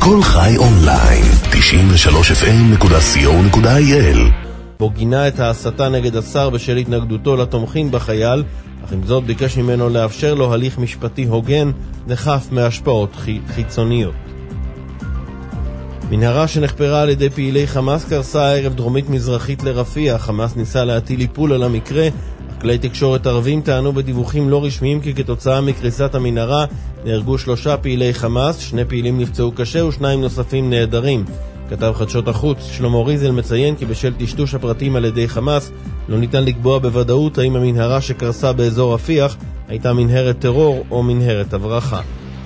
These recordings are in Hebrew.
כל חי אונליין, 93fm.co.il. בו גינה את ההסתה נגד השר בשל התנגדותו לתומכים בחייל, אך עם זאת ביקש ממנו לאפשר לו הליך משפטי הוגן וחף מהשפעות חיצוניות. מנהרה שנחפרה על ידי פעילי חמאס קרסה הערב דרומית מזרחית לרפיח. חמאס ניסה להטיל איפול על המקרה. כלי תקשורת ערבים טענו בדיווחים לא רשמיים כי כתוצאה מקריסת המנהרה נהרגו 3 פעילי חמאס, 2 פעילים נפצעו קשה ו2 נוספים נהדרים. כתב חדשות החוץ שלמה ריזל מציין כי בשל טשטוש הפרטים על ידי חמאס לא ניתן לקבוע בוודאות האם המנהרה שקרסה באזור רפיח הייתה מנהרת טרור או מנהרת הברחה.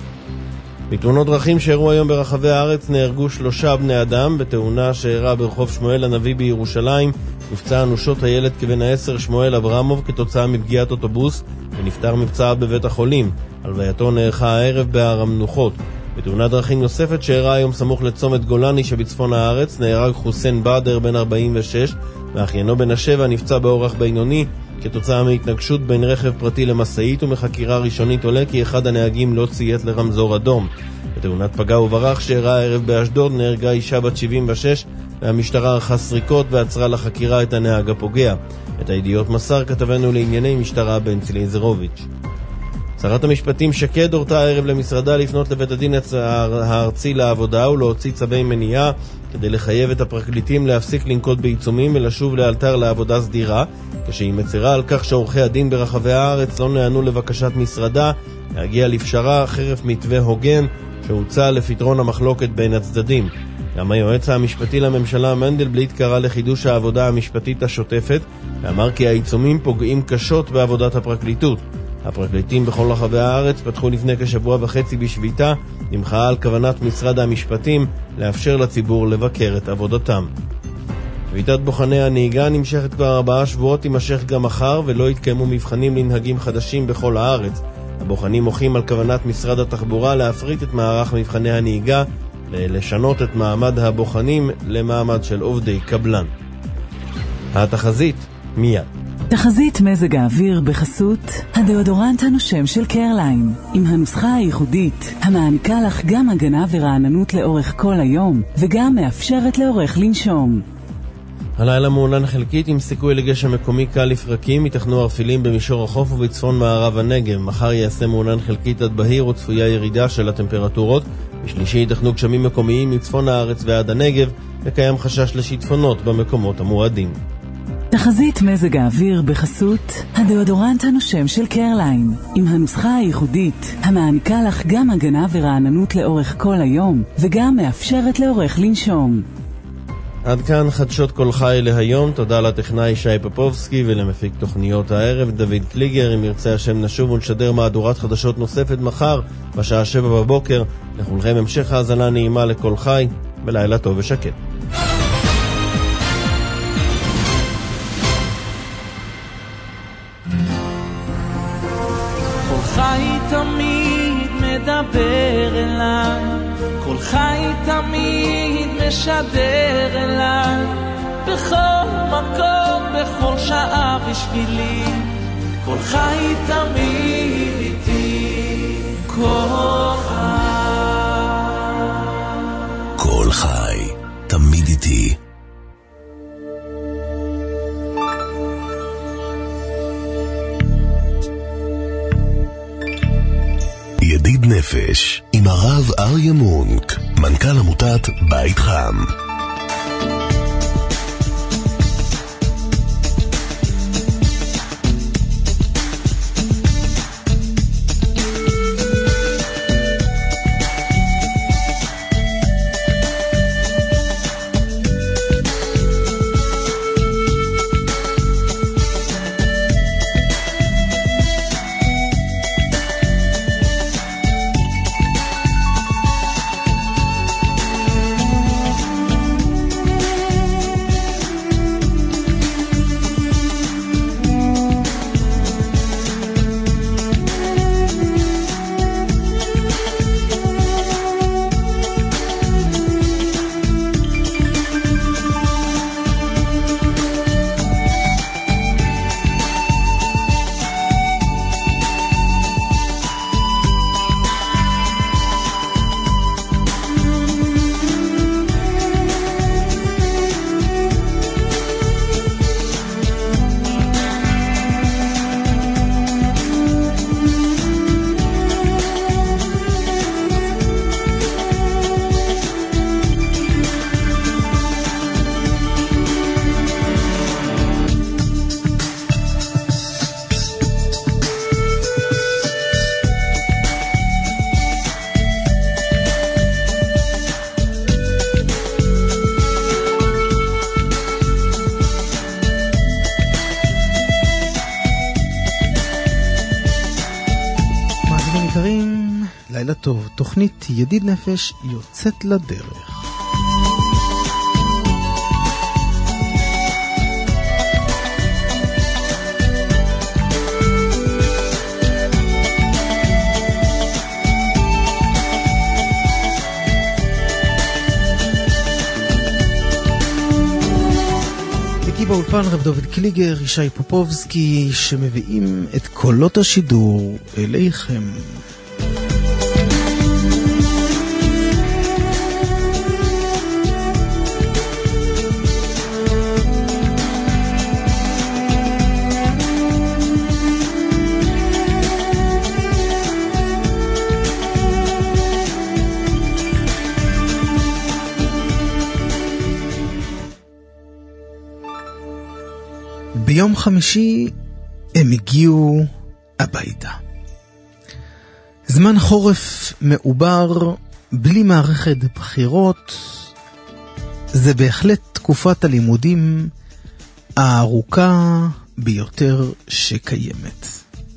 בתאונות דרכים שאירעו היום ברחבי הארץ נהרגו 3 בני אדם. בתאונה שאירעה ברחוב שמואל הנביא בירושלים נפצע אנושות הילד כבן 10 שמואל אברמוב כתוצאה מפגיעת אוטובוס ונפטר מפצעיו בבית החולים. הלווייתו נערכה הערב בהר המנוחות. בתאונת דרכים נוספת שאירעה היום סמוך לצומת גולני שבצפון הארץ נהרג חוסן באדר בן 46 ואחיינו בן 7 נפצע באורח בינוני כתוצאה מהתנגשות בין רכב פרטי למשאית, ומחקירה ראשונית עולה כי אחד הנהגים לא ציית לרמזור אדום. בתאונת פגע וברח שאירעה הערב באשדוד נהרגה אישה בת 76 והמשטרה ערכה סריקות ועצרה לחקירה את הנהג הפוגע. את הידיעות מסר כתבנו לענייני משטרה בן צלייזרוביץ'. שרת המשפטים שקד הורתה הערב למשרדה לפנות לבית הדין הארצי לעבודה ולהוציא צווי מניעה כדי לחייב את הפרקליטים להפסיק לנקוט בעיצומים ולשוב לאלתר לעבודה סדירה, כשהיא מצרה על כך שעורכי הדין ברחבי הארץ לא נענו לבקשת משרדה להגיע לפשרה חרף מתווה הוגן שהוצע לפתרון המחלוקת בין הצדדים. גם היועץ המשפטי לממשלה מנדלבליט קרא לחידוש העבודה המשפטית השוטפת ואמר כי העיצומים פוגעים קשות בעבודת הפרקליטות. הפרקליטים בכל רחבי הארץ פתחו לפני כשבוע וחצי בשביתה במחאה על כוונת משרד המשפטים לאפשר לציבור לבקר את עבודתם. שביתת בוחני הנהיגה נמשכת כבר 4 שבועות, תימשך גם מחר ולא יתקיימו מבחנים לנהגים חדשים בכל הארץ. הבוחנים מוחים על כוונת משרד התחבורה להפריט את מערך מבחני הנהיגה ולשנות את מעמד הבוחנים למעמד של עובדי קבלן. התחזית מיד. תחזית מזג האוויר בחסות הדאודורנט הנושם של קרליין, עם הנוסחה הייחודית המעניקה לך גם הגנה ורעננות לאורך כל היום וגם מאפשרת לאורך לנשום. הלילה מעונן חלקית עם סיכוי לגשם מקומי קל לפרקים, ייתכנו ערפילים במישור החוף ובצפון מערב הנגב. מחר יעשה מעונן חלקית עד בהיר וצפויה ירידה של הטמפרטורות. בשלישי ייתכנו גשמים מקומיים מצפון הארץ ועד הנגב וקיים חשש לשיטפונות במקומות המועדים. תחזית מזג האוויר בחסות הדאודורנט הנושם של קרליין, עם הנוסחה הייחודית המעניקה לך גם הגנה ורעננות לאורך כל היום וגם מאפשרת לאורך לנשום. עד כאן חדשות כל חי להיום. תודה לטכנאי שי פפובסקי ולמפיק תוכניות הערב דוד קליגר. אם ירצה השם נשוב ונשדר מהדורת חדשות נוספת מחר בשעה 7 בבוקר. לכולכם המשך האזנה נעימה לכל חי ולילה טוב ושקט. כל חי תמיד מדבר אליי, כל חי תמיד משדר אליי, בכל מקום, בכל שעה בשבילי, כל חי תמיד איתי, כל חי. כל חי תמיד איתי. ידיד נפש עם הרב אריה מונק, מנכ"ל עמותת בית חם. טוב, תוכנית ידיד נפש יוצאת לדרך. באולפן רב דוד קליגר, ישי פופובסקי, שמביאים את קולות השידור אליכם. ביום חמישי הם הגיעו הביתה. זמן חורף מעובר, בלי מערכת בחירות. זה בהחלט תקופת הלימודים הארוכה ביותר שקיימת.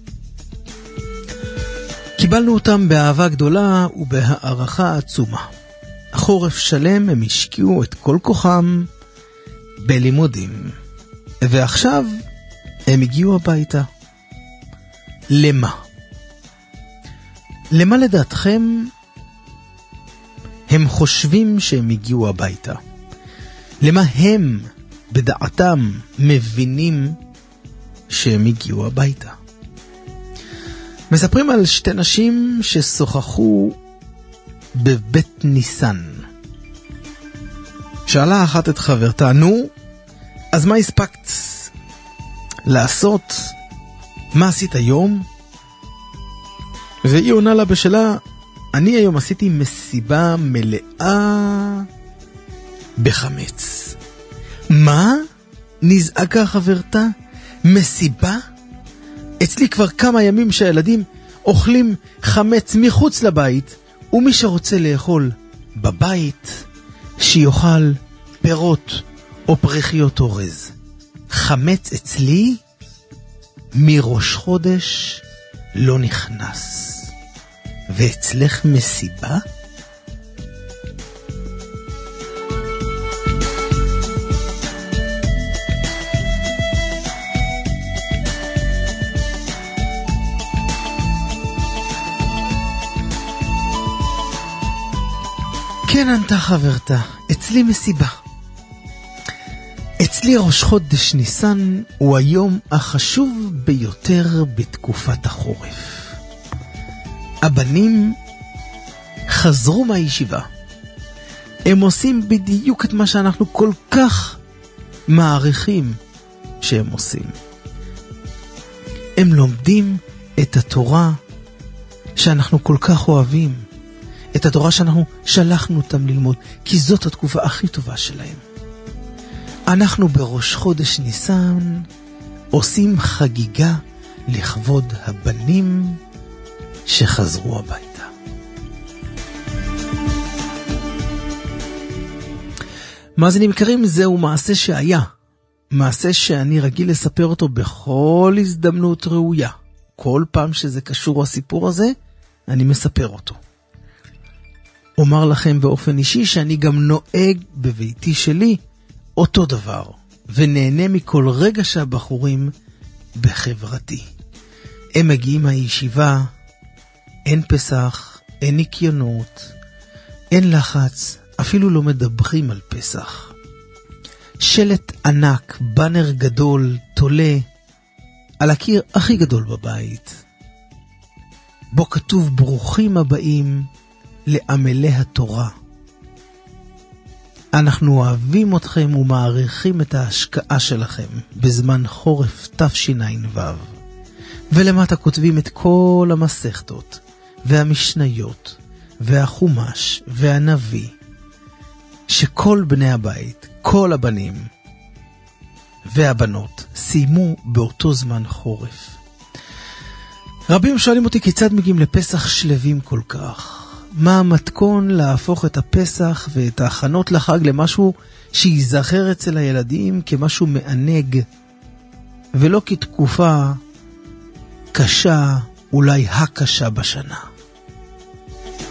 קיבלנו אותם באהבה גדולה ובהערכה עצומה. חורף שלם הם השקיעו את כל כוחם בלימודים. ועכשיו הם הגיעו הביתה. למה? למה לדעתכם הם חושבים שהם הגיעו הביתה? למה הם בדעתם מבינים שהם הגיעו הביתה? מספרים על שתי נשים ששוחחו בבית ניסן. שאלה אחת את חברתה, נו, אז מה הספקת לעשות? מה עשית היום? והיא עונה לה בשלה, אני היום עשיתי מסיבה מלאה בחמץ. מה? נזעקה חברתה? מסיבה? אצלי כבר כמה ימים שהילדים אוכלים חמץ מחוץ לבית, ומי שרוצה לאכול בבית, שיאכל פירות או פרחיות אורז. חמץ אצלי מראש חודש לא נכנס. ואצלך מסיבה? כן, ענתה חברתה, אצלי מסיבה. אצלי ראש חודש ניסן הוא היום החשוב ביותר בתקופת החורף. הבנים חזרו מהישיבה. הם עושים בדיוק את מה שאנחנו כל כך מעריכים שהם עושים. הם לומדים את התורה שאנחנו כל כך אוהבים. את התורה שאנחנו שלחנו אותם ללמוד, כי זאת התקופה הכי טובה שלהם. אנחנו בראש חודש ניסן עושים חגיגה לכבוד הבנים שחזרו הביתה. מאזינים יקרים, זהו מעשה שהיה. מעשה שאני רגיל לספר אותו בכל הזדמנות ראויה. כל פעם שזה קשור הסיפור הזה, אני מספר אותו. אומר לכם באופן אישי שאני גם נוהג בביתי שלי אותו דבר, ונהנה מכל רגע שהבחורים בחברתי. הם מגיעים מהישיבה, אין פסח, אין ניקיונות, אין לחץ, אפילו לא מדברים על פסח. שלט ענק, בנר גדול, תולה, על הקיר הכי גדול בבית, בו כתוב ברוכים הבאים לעמלי התורה. אנחנו אוהבים אתכם ומעריכים את ההשקעה שלכם בזמן חורף תשע"ו. ולמטה כותבים את כל המסכתות והמשניות והחומש והנביא, שכל בני הבית, כל הבנים והבנות סיימו באותו זמן חורף. רבים שואלים אותי כיצד מגיעים לפסח שלבים כל כך. מה המתכון להפוך את הפסח ואת ההכנות לחג למשהו שיזכר אצל הילדים כמשהו מענג, ולא כתקופה קשה, אולי הקשה בשנה.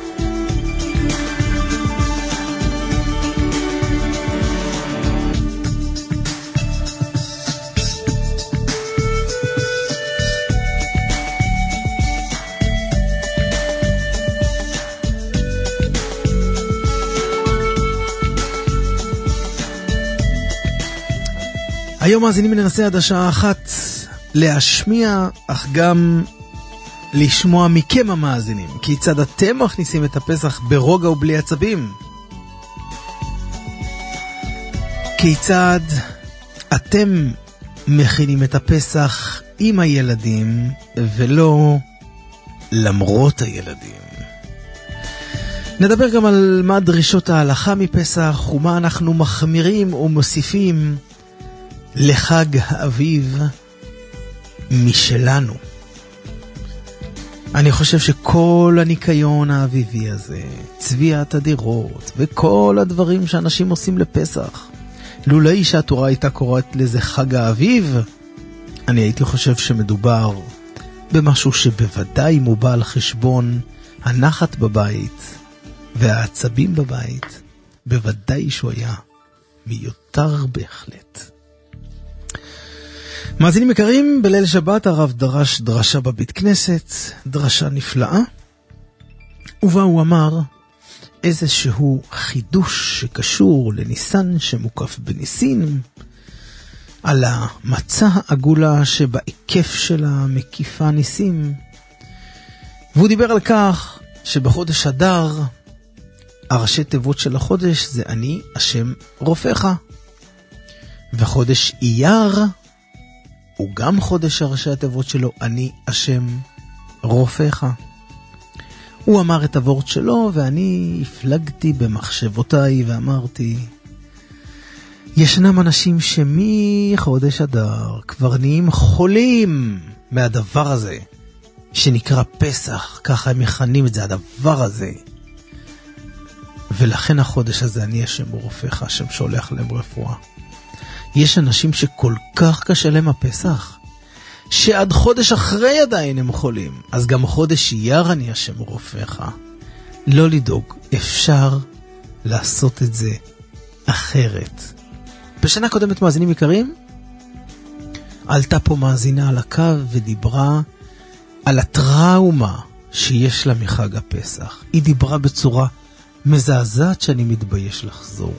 היום מאזינים ננסה עד השעה 1 להשמיע, אך גם לשמוע מכם המאזינים, כיצד אתם מכניסים את הפסח ברוגע ובלי עצבים. כיצד אתם מכינים את הפסח עם הילדים ולא למרות הילדים. נדבר גם על מה דרישות ההלכה מפסח ומה אנחנו מחמירים ומוסיפים לחג האביב משלנו. אני חושב שכל הניקיון האביבי הזה, צביעת הדירות וכל הדברים שאנשים עושים לפסח, לולא שהתורה הייתה קוראת לזה חג האביב, אני הייתי חושב שמדובר במשהו שבוודאי מובא על חשבון הנחת בבית והעצבים בבית. בוודאי שהוא היה מיותר בהחלט. מאזינים יקרים, בליל שבת הרב דרש דרשה בבית כנסת, דרשה נפלאה, ובה הוא אמר איזשהו חידוש שקשור לניסן שמוקף בניסין, על המצה העגולה שבעיקף שלה מקיפה ניסים. והוא דיבר על כך שבחודש אדר, הראשי תיבות של החודש זה אני השם רופאך. וחודש אייר הוא גם חודש הראשי התיבות שלו, אני השם רופאך. הוא אמר את הוורט שלו ואני הפלגתי במחשבותיי ואמרתי, ישנם אנשים שמחודש אדר כבר נהיים חולים מהדבר הזה שנקרא פסח, ככה הם מכנים את זה, הדבר הזה. ולכן החודש הזה אני השם רופאך, השם שולח להם רפואה. יש אנשים שכל כך קשה להם הפסח, שעד חודש אחרי עדיין הם חולים. אז גם חודש אייר אני השם רופאך. לא לדאוג, אפשר לעשות את זה אחרת. בשנה קודמת, מאזינים יקרים, עלתה פה מאזינה על הקו ודיברה על הטראומה שיש לה מחג הפסח. היא דיברה בצורה מזעזעת שאני מתבייש לחזור.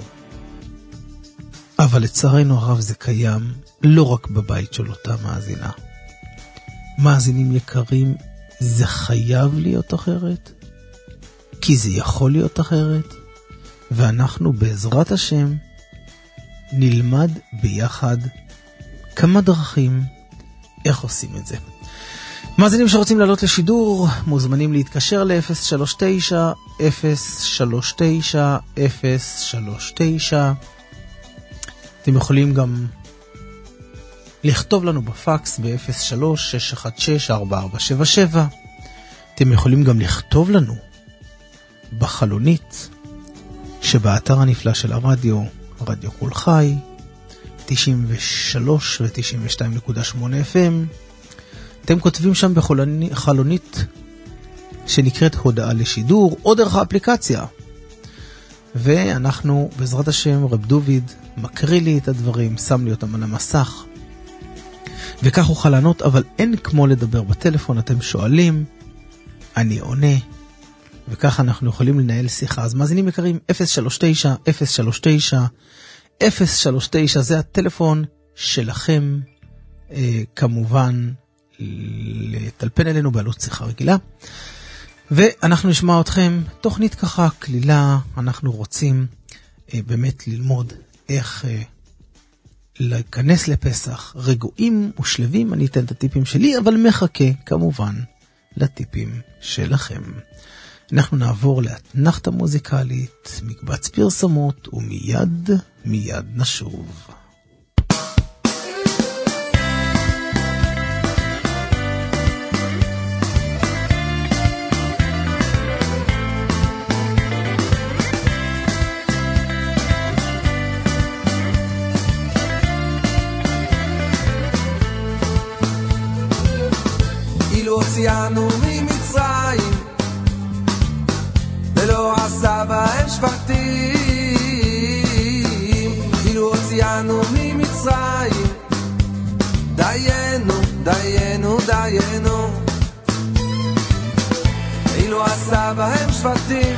אבל לצערנו הרב זה קיים לא רק בבית של אותה מאזינה. מאזינים יקרים, זה חייב להיות אחרת, כי זה יכול להיות אחרת, ואנחנו בעזרת השם נלמד ביחד כמה דרכים איך עושים את זה. מאזינים שרוצים לעלות לשידור מוזמנים להתקשר ל-039-039-039. אתם יכולים גם לכתוב לנו בפקס ב-03-616-4477. אתם יכולים גם לכתוב לנו בחלונית שבאתר הנפלא של הרדיו, רדיו קול חי, 93 ו-92.8 FM. אתם כותבים שם בחלונית שנקראת הודעה לשידור, או דרך האפליקציה. ואנחנו, בעזרת השם, רב דוד מקריא לי את הדברים, שם לי אותם על המסך. וכך אוכל לענות, אבל אין כמו לדבר בטלפון. אתם שואלים, אני עונה, וכך אנחנו יכולים לנהל שיחה. אז מאזינים יקרים, 039-039-039, זה הטלפון שלכם, כמובן, לטלפן אלינו בעלות שיחה רגילה. ואנחנו נשמע אתכם תוכנית ככה כלילה. אנחנו רוצים באמת ללמוד איך להיכנס לפסח רגועים ושלבים. אני אתן את הטיפים שלי, אבל מחכה כמובן לטיפים שלכם. אנחנו נעבור לאתנחתה מוזיקלית, מקבץ פרסומות, ומיד נשוב. הוציאנו ממצרים ולא עשה בהם שבטים, כאילו הוציאנו ממצרים, דיינו, דיינו, דיינו, כאילו עשה בהם שבטים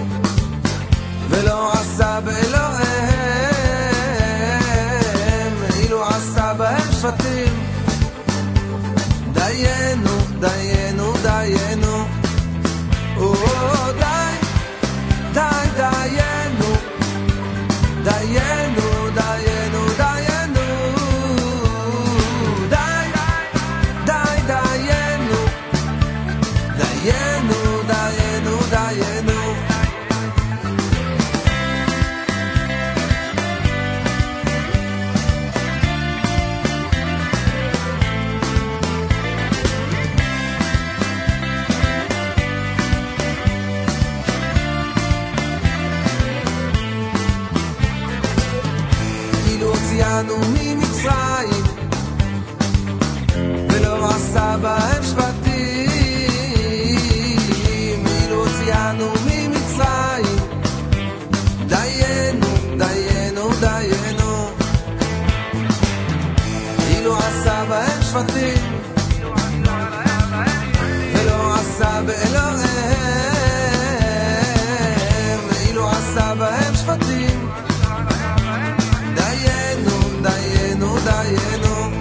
ולא עשה באלוהים, דיינו, דיינו, די, די, דיינו, דיינו, דיינו, דיינו, די, די, דיינו, דיינו, דיינו, דיינו. ינו ממצרים ולא עשה בהם שבטים אילו הוציאנו ממצרים דיינו, דיינו, דיינו אילו עשה בהם שבטים ולא עשה באלוהים אילו עשה בהם שבטים דיינו, דיינו,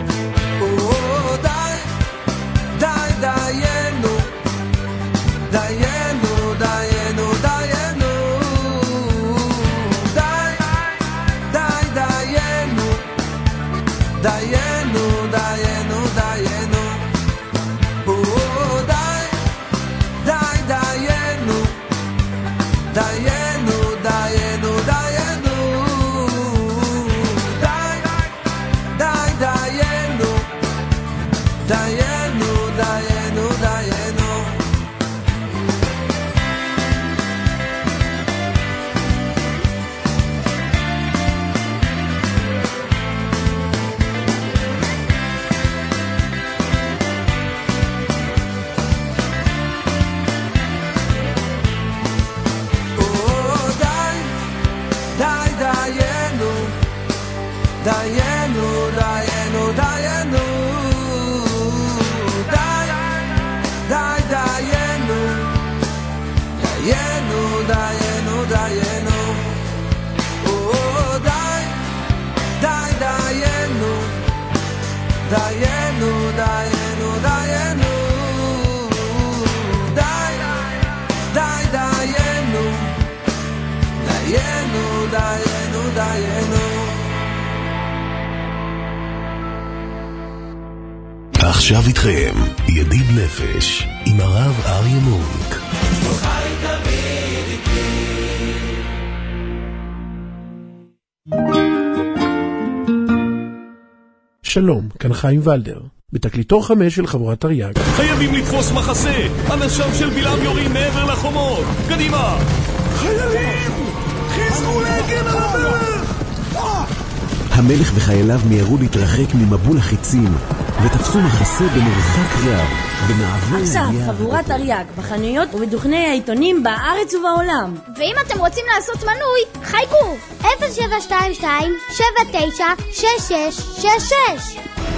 די, די, דיינו, דיינו, דיינו, דיינו, די, די, דיינו, דיינו, דיינו, דיינו, די, די, דיינו, דיינו, דיינו, דיינו. דיינו, דיינו, דיינו די, די, דיינו, דיינו, דיינו, דיינו דיינו, דיינו, די, די, דיינו, דיינו, דיינו, דיינו, די, די, דיינו, דיינו, דיינו, דיינו. עכשיו איתכם ידיד נפש עם הרב אריה מונק. שלום, כאן חיים ולדר. בתקליטו 5 של חבורת תרי"ג. חייבים לתפוס מחסה! אנשיו של בלעם יורים מעבר לחומות! קדימה! חיילים! חיזרו להגן על המלך! המלך וחייליו מיהרו להתרחק ממבול החיצים ותפסו מחסה במרחק רב במעבר עכשיו חבורת תרי"ג בחנויות ובדוכני העיתונים בארץ ובעולם. ואם אתם רוצים לעשות מנוי, חייגו 0722-796666.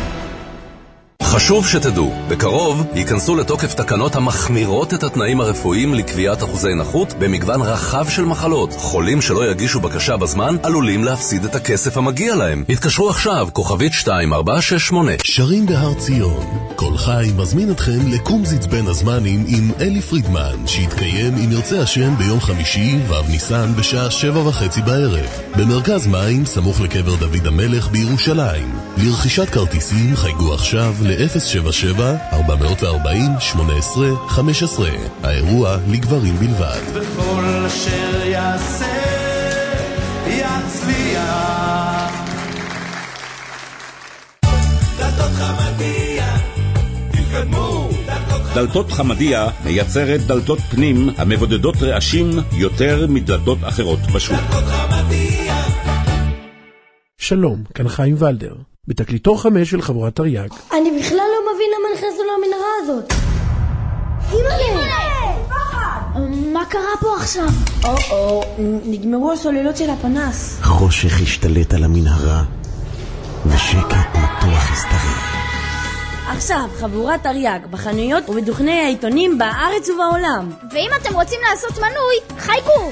חשוב שתדעו, בקרוב ייכנסו לתוקף תקנות המחמירות את התנאים הרפואיים לקביעת אחוזי נכות במגוון רחב של מחלות. חולים שלא יגישו בקשה בזמן עלולים להפסיד את הכסף המגיע להם. התקשרו עכשיו, כוכבית 2468. שרים בהר ציון. כל חי מזמין אתכם לקומזיץ בין הזמנים עם אלי פרידמן, שיתקיים אם ירצה השם ביום חמישי ו' ניסן בשעה 7:30 בערב. במרכז מים סמוך לקבר דוד המלך בירושלים. לרכישת כרטיסים חייגו עכשיו ל-077-440-1815. האירוע לגברים בלבד. וכל אשר יעשה יצליח. דלתות חמדיה, תתקדמו. דלתות חמדיה מייצרת דלתות פנים המבודדות רעשים יותר מדלתות אחרות בשוק. דלתות חמדיה. שלום, כאן חיים ולדר. בתקליטו 5 של חבורת תרי"ג. אני בכלל לא מבין למה נכנסנו למנהרה הזאת. אימא'לה! מה קרה פה עכשיו? נגמרו הסוללות של הפנס. חושך השתלט על המנהרה ושקט מתוח הסתרר. עכשיו חבורת תרי"ג בחנויות ובדוכני העיתונים בארץ ובעולם. ואם אתם רוצים לעשות מנוי, חייגו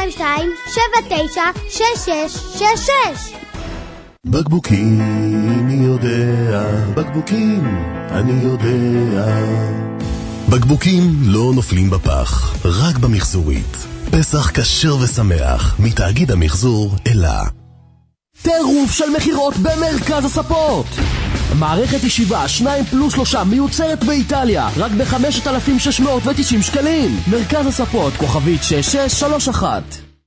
0722-796666. בקבוקים אני יודע, בקבוקים, אני יודע. בקבוקים לא נופלים בפח, רק במחזורית. פסח כשר ושמח, מתאגיד המחזור אלה. טירוף של מחירות במרכז הספות. מערכת ישיבה 2+3 מיוצרת באיטליה רק ב-5,690 שקלים. מרכז הספות, כוכבית 6631.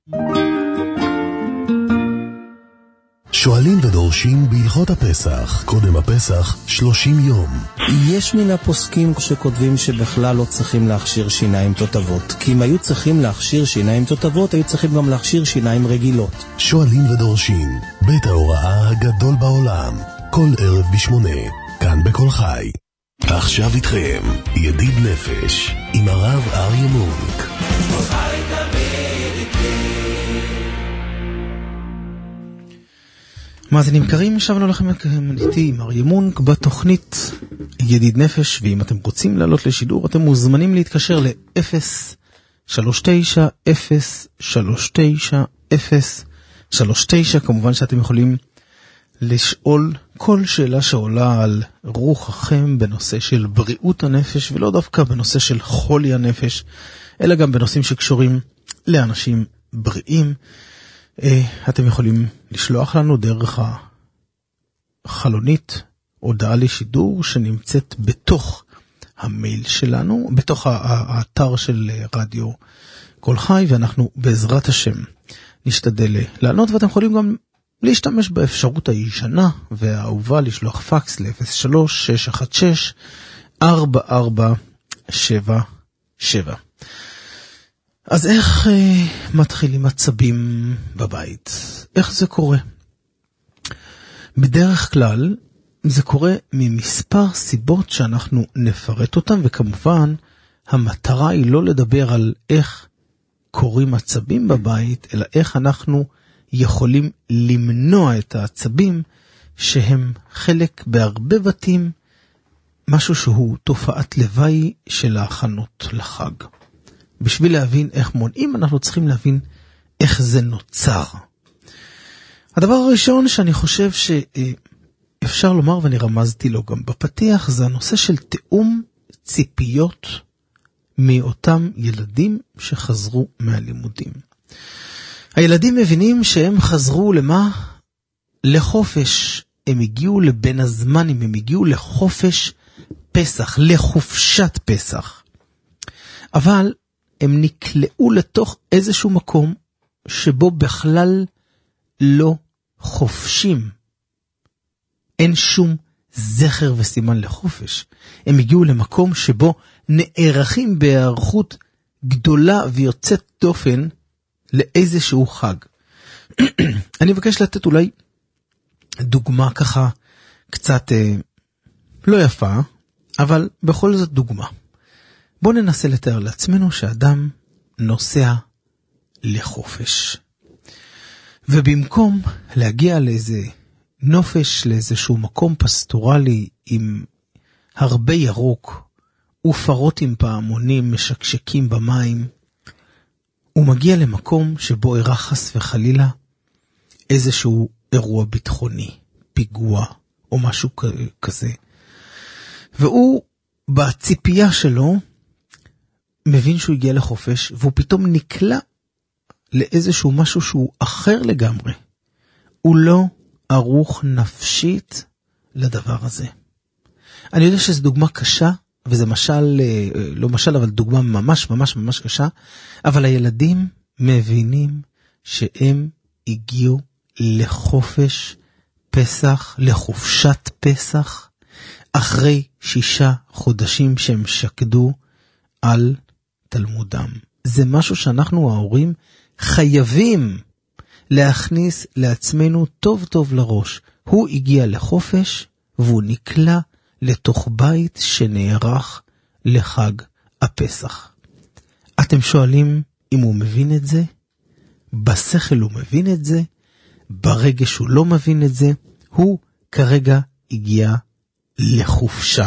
שואלים ודורשים בהלכות הפסח, קודם הפסח 30 יום. יש מן הפוסקים שכותבים שבכלל לא צריכים להכשיר שיניים תותבות, כי אם היו צריכים להכשיר שיניים תותבות, היו צריכים גם להכשיר שיניים רגילות. שואלים ודורשים, בית ההוראה הגדול בעולם, כל ערב ב8, כאן בכל חי. עכשיו איתכם, ידיד נפש, עם הרב אריה מונק. כל חי תמיד איתי. מאזינים יקרים, שבנו לכם איתי עם אריה מונק בתוכנית ידיד נפש, ואם אתם רוצים לעלות לשידור, אתם מוזמנים להתקשר ל-039-039-039. כמובן שאתם יכולים לשאול כל שאלה שעולה על רוחכם בנושא של בריאות הנפש, ולא דווקא בנושא של חולי הנפש, אלא גם בנושאים שקשורים לאנשים בריאים. אתם יכולים לשלוח לנו דרך החלונית הודעה לשידור שנמצאת בתוך המייל שלנו, בתוך האתר של רדיו כל חי, ואנחנו בעזרת השם נשתדל לענות, ואתם יכולים גם להשתמש באפשרות הישנה והאהובה לשלוח פקס ל-03-616-4477. אז איך מתחילים עצבים בבית? איך זה קורה? בדרך כלל זה קורה ממספר סיבות שאנחנו נפרט אותם, וכמובן המטרה היא לא לדבר על איך קורים עצבים בבית, אלא איך אנחנו יכולים למנוע את העצבים שהם חלק בהרבה בתים, משהו שהוא תופעת לוואי של ההכנות לחג. בשביל להבין איך מונעים, אנחנו צריכים להבין איך זה נוצר. הדבר הראשון שאני חושב שאפשר לומר, ואני רמזתי לו גם בפתיח, זה הנושא של תאום ציפיות מאותם ילדים שחזרו מהלימודים. הילדים מבינים שהם חזרו למה? לחופש. הם הגיעו לבין הזמנים, הם הגיעו לחופש פסח, לחופשת פסח. אבל הם נקלעו לתוך איזשהו מקום שבו בכלל לא חופשים. אין שום זכר וסימן לחופש. הם הגיעו למקום שבו נערכים בהיערכות גדולה ויוצאת דופן לאיזשהו חג. אני מבקש לתת אולי דוגמה ככה קצת לא יפה, אבל בכל זאת דוגמה. בואו ננסה לתאר לעצמנו שאדם נוסע לחופש. ובמקום להגיע לאיזה נופש, לאיזשהו מקום פסטורלי עם הרבה ירוק, ופרות עם פעמונים משקשקים במים, הוא מגיע למקום שבו אירע חס וחלילה איזשהו אירוע ביטחוני, פיגוע או משהו כזה. והוא בציפייה שלו מבין שהוא הגיע לחופש, והוא פתאום נקלע לאיזשהו משהו שהוא אחר לגמרי. הוא לא ערוך נפשית לדבר הזה. אני יודע שזו דוגמה קשה, וזה משל, לא משל, אבל דוגמה ממש ממש ממש קשה, אבל הילדים מבינים שהם הגיעו לחופש פסח, לחופשת פסח, אחרי 6 חודשים שהם שקדו על תלמודם. זה משהו שאנחנו ההורים חייבים להכניס לעצמנו טוב טוב לראש. הוא הגיע לחופש והוא נקלע לתוך בית שנערך לחג הפסח. אתם שואלים אם הוא מבין את זה? בשכל הוא מבין את זה? ברגש הוא לא מבין את זה? הוא כרגע הגיע לחופשה.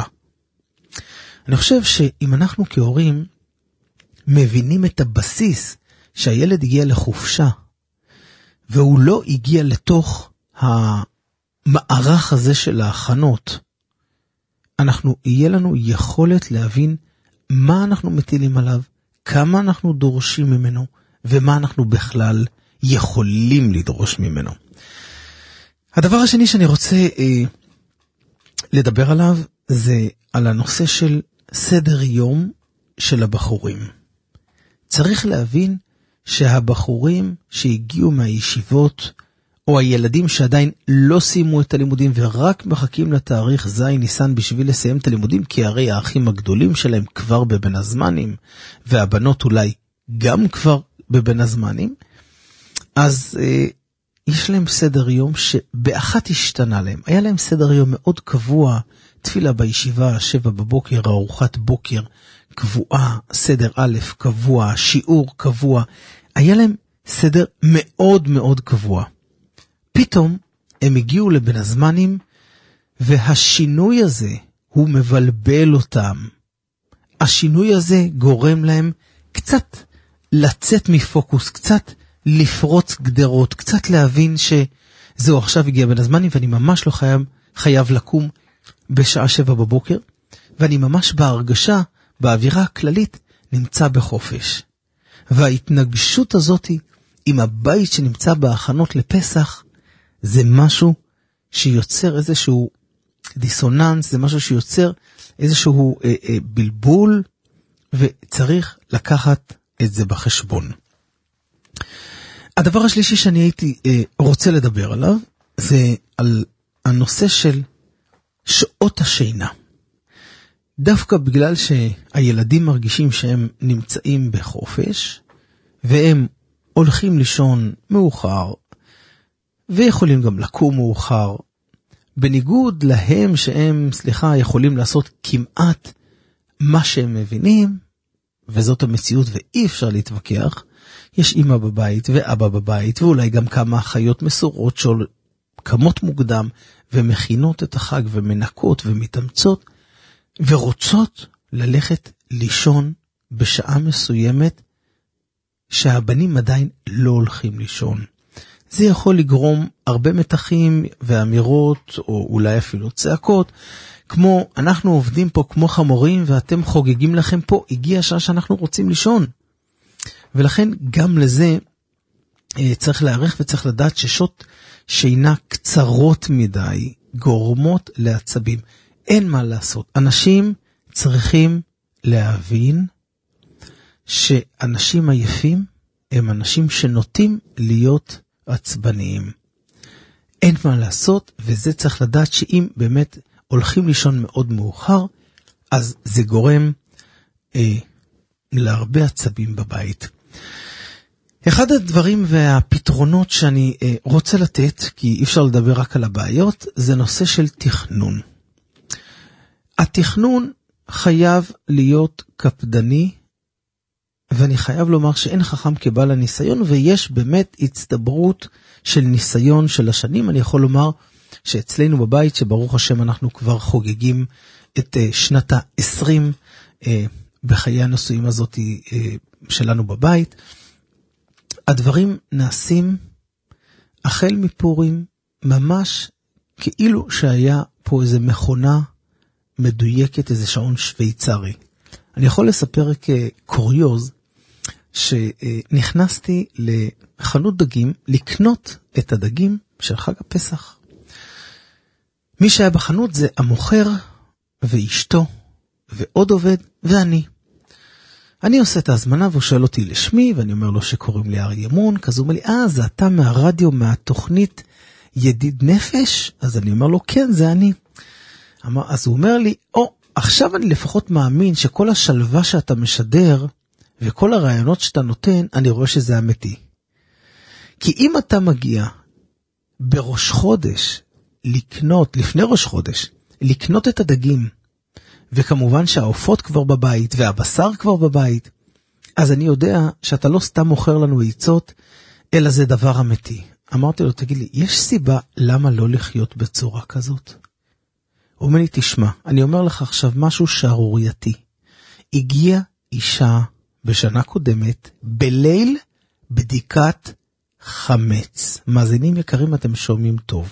אני חושב שאם אנחנו כהורים מבינים את הבסיס שהילד הגיע לחופשה, והוא לא הגיע לתוך המערך הזה של ההכנות, יהיה לנו יכולת להבין מה אנחנו מטילים עליו, כמה אנחנו דורשים ממנו, ומה אנחנו בכלל יכולים לדרוש ממנו. הדבר השני שאני רוצה לדבר עליו, זה על הנושא של סדר יום של הבחורים. צריך להבין שהבחורים שהגיעו מהישיבות, או הילדים שעדיין לא סיימו את הלימודים ורק מחכים לתאריך זין ניסן בשביל לסיים את הלימודים, כי הרי האחים הגדולים שלהם כבר בבין הזמנים, והבנות אולי גם כבר בבין הזמנים, אז יש להם סדר יום שבאחת השתנה להם. היה להם סדר יום מאוד קבוע, תפילה בישיבה, 7 בבוקר, ארוחת בוקר קבועה, סדר א' קבוע, שיעור קבוע. היה להם סדר מאוד מאוד קבוע. פתאום הם הגיעו לבין הזמנים, והשינוי הזה הוא מבלבל אותם. השינוי הזה גורם להם קצת לצאת מפוקוס, קצת לפרוץ גדרות, קצת להבין שזהו עכשיו הגיע בין הזמנים, ואני ממש לא חייב לקום בשעה 7 בבוקר, ואני ממש בהרגשה, באווירה הכללית, נמצא בחופש. וההתנגשות הזאת עם הבית שנמצא בהכנות לפסח, זה משהו שיוצר איזשהו דיסוננס, זה משהו שיוצר איזשהו בלבול, וצריך לקחת את זה בחשבון. הדבר השלישי שאני הייתי רוצה לדבר עליו, זה על הנושא של שעות השינה. דווקא בגלל שהילדים מרגישים שהם נמצאים בחופש, והם הולכים לישון מאוחר, ויכולים גם לקום מאוחר, בניגוד להם שהם, יכולים לעשות כמעט מה שהם מבינים, וזאת המציאות ואי אפשר להתווכח. יש אמא בבית ואבא בבית, ואולי גם כמה אחיות מסורות שקמות מוקדם, ומכינות את החג ומנקות ומתאמצות, ורוצות ללכת לישון בשעה מסוימת, שהבנים עדיין לא הולכים לישון. זה יכול לגרום הרבה מתחים ואמירות, או אולי אפילו צעקות, כמו אנחנו עובדים פה כמו חמורים, ואתם חוגגים לכם פה, הגיע השעה שאנחנו רוצים לישון. ולכן גם לזה צריך להערך וצריך לדעת ששעות שינה קצרות מדי, גורמות לעצבים. אין מה לעשות. אנשים צריכים להבין שאנשים עייפים הם אנשים שנוטים להיות עצבניים. אין מה לעשות, וזה צריך לדעת שאם באמת הולכים לישון מאוד מאוחר, אז זה גורם להרבה עצבים בבית. אחד הדברים והפתרונות שאני רוצה לתת, כי אי אפשר לדבר רק על הבעיות, זה נושא של תכנון. התכנון חייב להיות קפדני, ואני חייב לומר שאין חכם כבעל הניסיון, ויש באמת הצטברות של ניסיון של השנים. אני יכול לומר שאצלנו בבית, שברוך השם אנחנו כבר חוגגים את שנת ה-20 בחיי הנישואים הזאת שלנו בבית, הדברים נעשים החל מפורים, ממש כאילו שהיה פה איזה מכונה מדויקת, איזה שעון שוויצרי. אני יכול לספר כקוריוז, שנכנסתי לחנות דגים לקנות את הדגים של חג הפסח. מי שהיה בחנות זה המוכר ואשתו ועוד עובד ואני. אני עושה את ההזמנה והוא שואל אותי לשמי, ואני אומר לו שקוראים לי אריה מון, כזה הוא אומר לי, זה אתה מהרדיו, מהתוכנית ידיד נפש? אז אני אומר לו, כן, זה אני. אז הוא אומר לי, עכשיו אני לפחות מאמין שכל השלווה שאתה משדר, וכל הרעיונות שאתה נותן, אני רואה שזה אמיתי. כי אם אתה מגיע בראש חודש, לפני ראש חודש, לקנות את הדגים, וכמובן שהעופות כבר בבית, והבשר כבר בבית, אז אני יודע שאתה לא סתם מוכר לנו עצות, אלא זה דבר אמיתי. אמרתי לו, תגיד לי, יש סיבה למה לא לחיות בצורה כזאת? הוא אומר לי, תשמע, אני אומר לך עכשיו משהו שערורייתי. הגיעה אישה בשנה קודמת, בליל בדיקת חמץ. מאזינים יקרים, אתם שומעים טוב.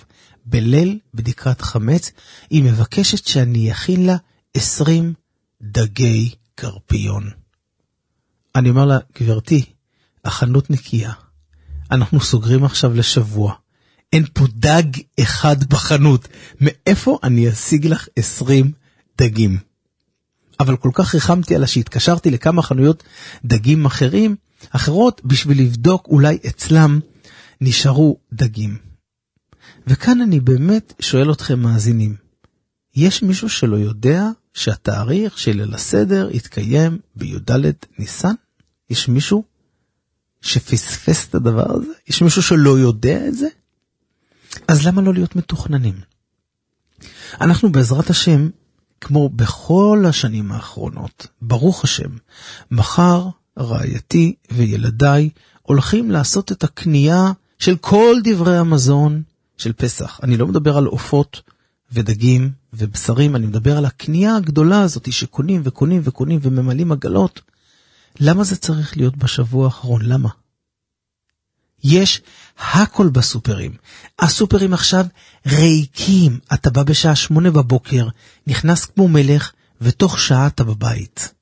בליל בדיקת חמץ, היא מבקשת שאני אכין לה 20 דגי קרפיון. אני אומר לה, גברתי, החנות נקייה. אנחנו סוגרים עכשיו לשבוע. אין פה דג אחד בחנות. מאיפה אני אשיג לך 20 דגים? אבל כל כך רחמתי עלה שהתקשרתי לכמה חנויות דגים אחרות בשביל לבדוק אולי אצלם נשארו דגים. וכאן אני באמת שואל אתכם מאזינים, יש מישהו שלא יודע שהתאריך של ליל הסדר יתקיים בי"ד ניסן? יש מישהו שפספס את הדבר הזה? יש מישהו שלא יודע את זה? אז למה לא להיות מתוכננים? אנחנו בעזרת השם, כמו בכל השנים האחרונות, ברוך השם, מחר רעייתי וילדיי הולכים לעשות את הקנייה של כל דברי המזון של פסח. אני לא מדבר על עופות ודגים ובשרים, אני מדבר על הקנייה הגדולה הזאת שקונים וקונים וקונים וממלאים עגלות. למה זה צריך להיות בשבוע האחרון? למה? יש הכל בסופרים. הסופרים עכשיו ריקים. אתה בא בשעה 8 בבוקר, נכנס כמו מלך, ותוך שעה אתה בבית.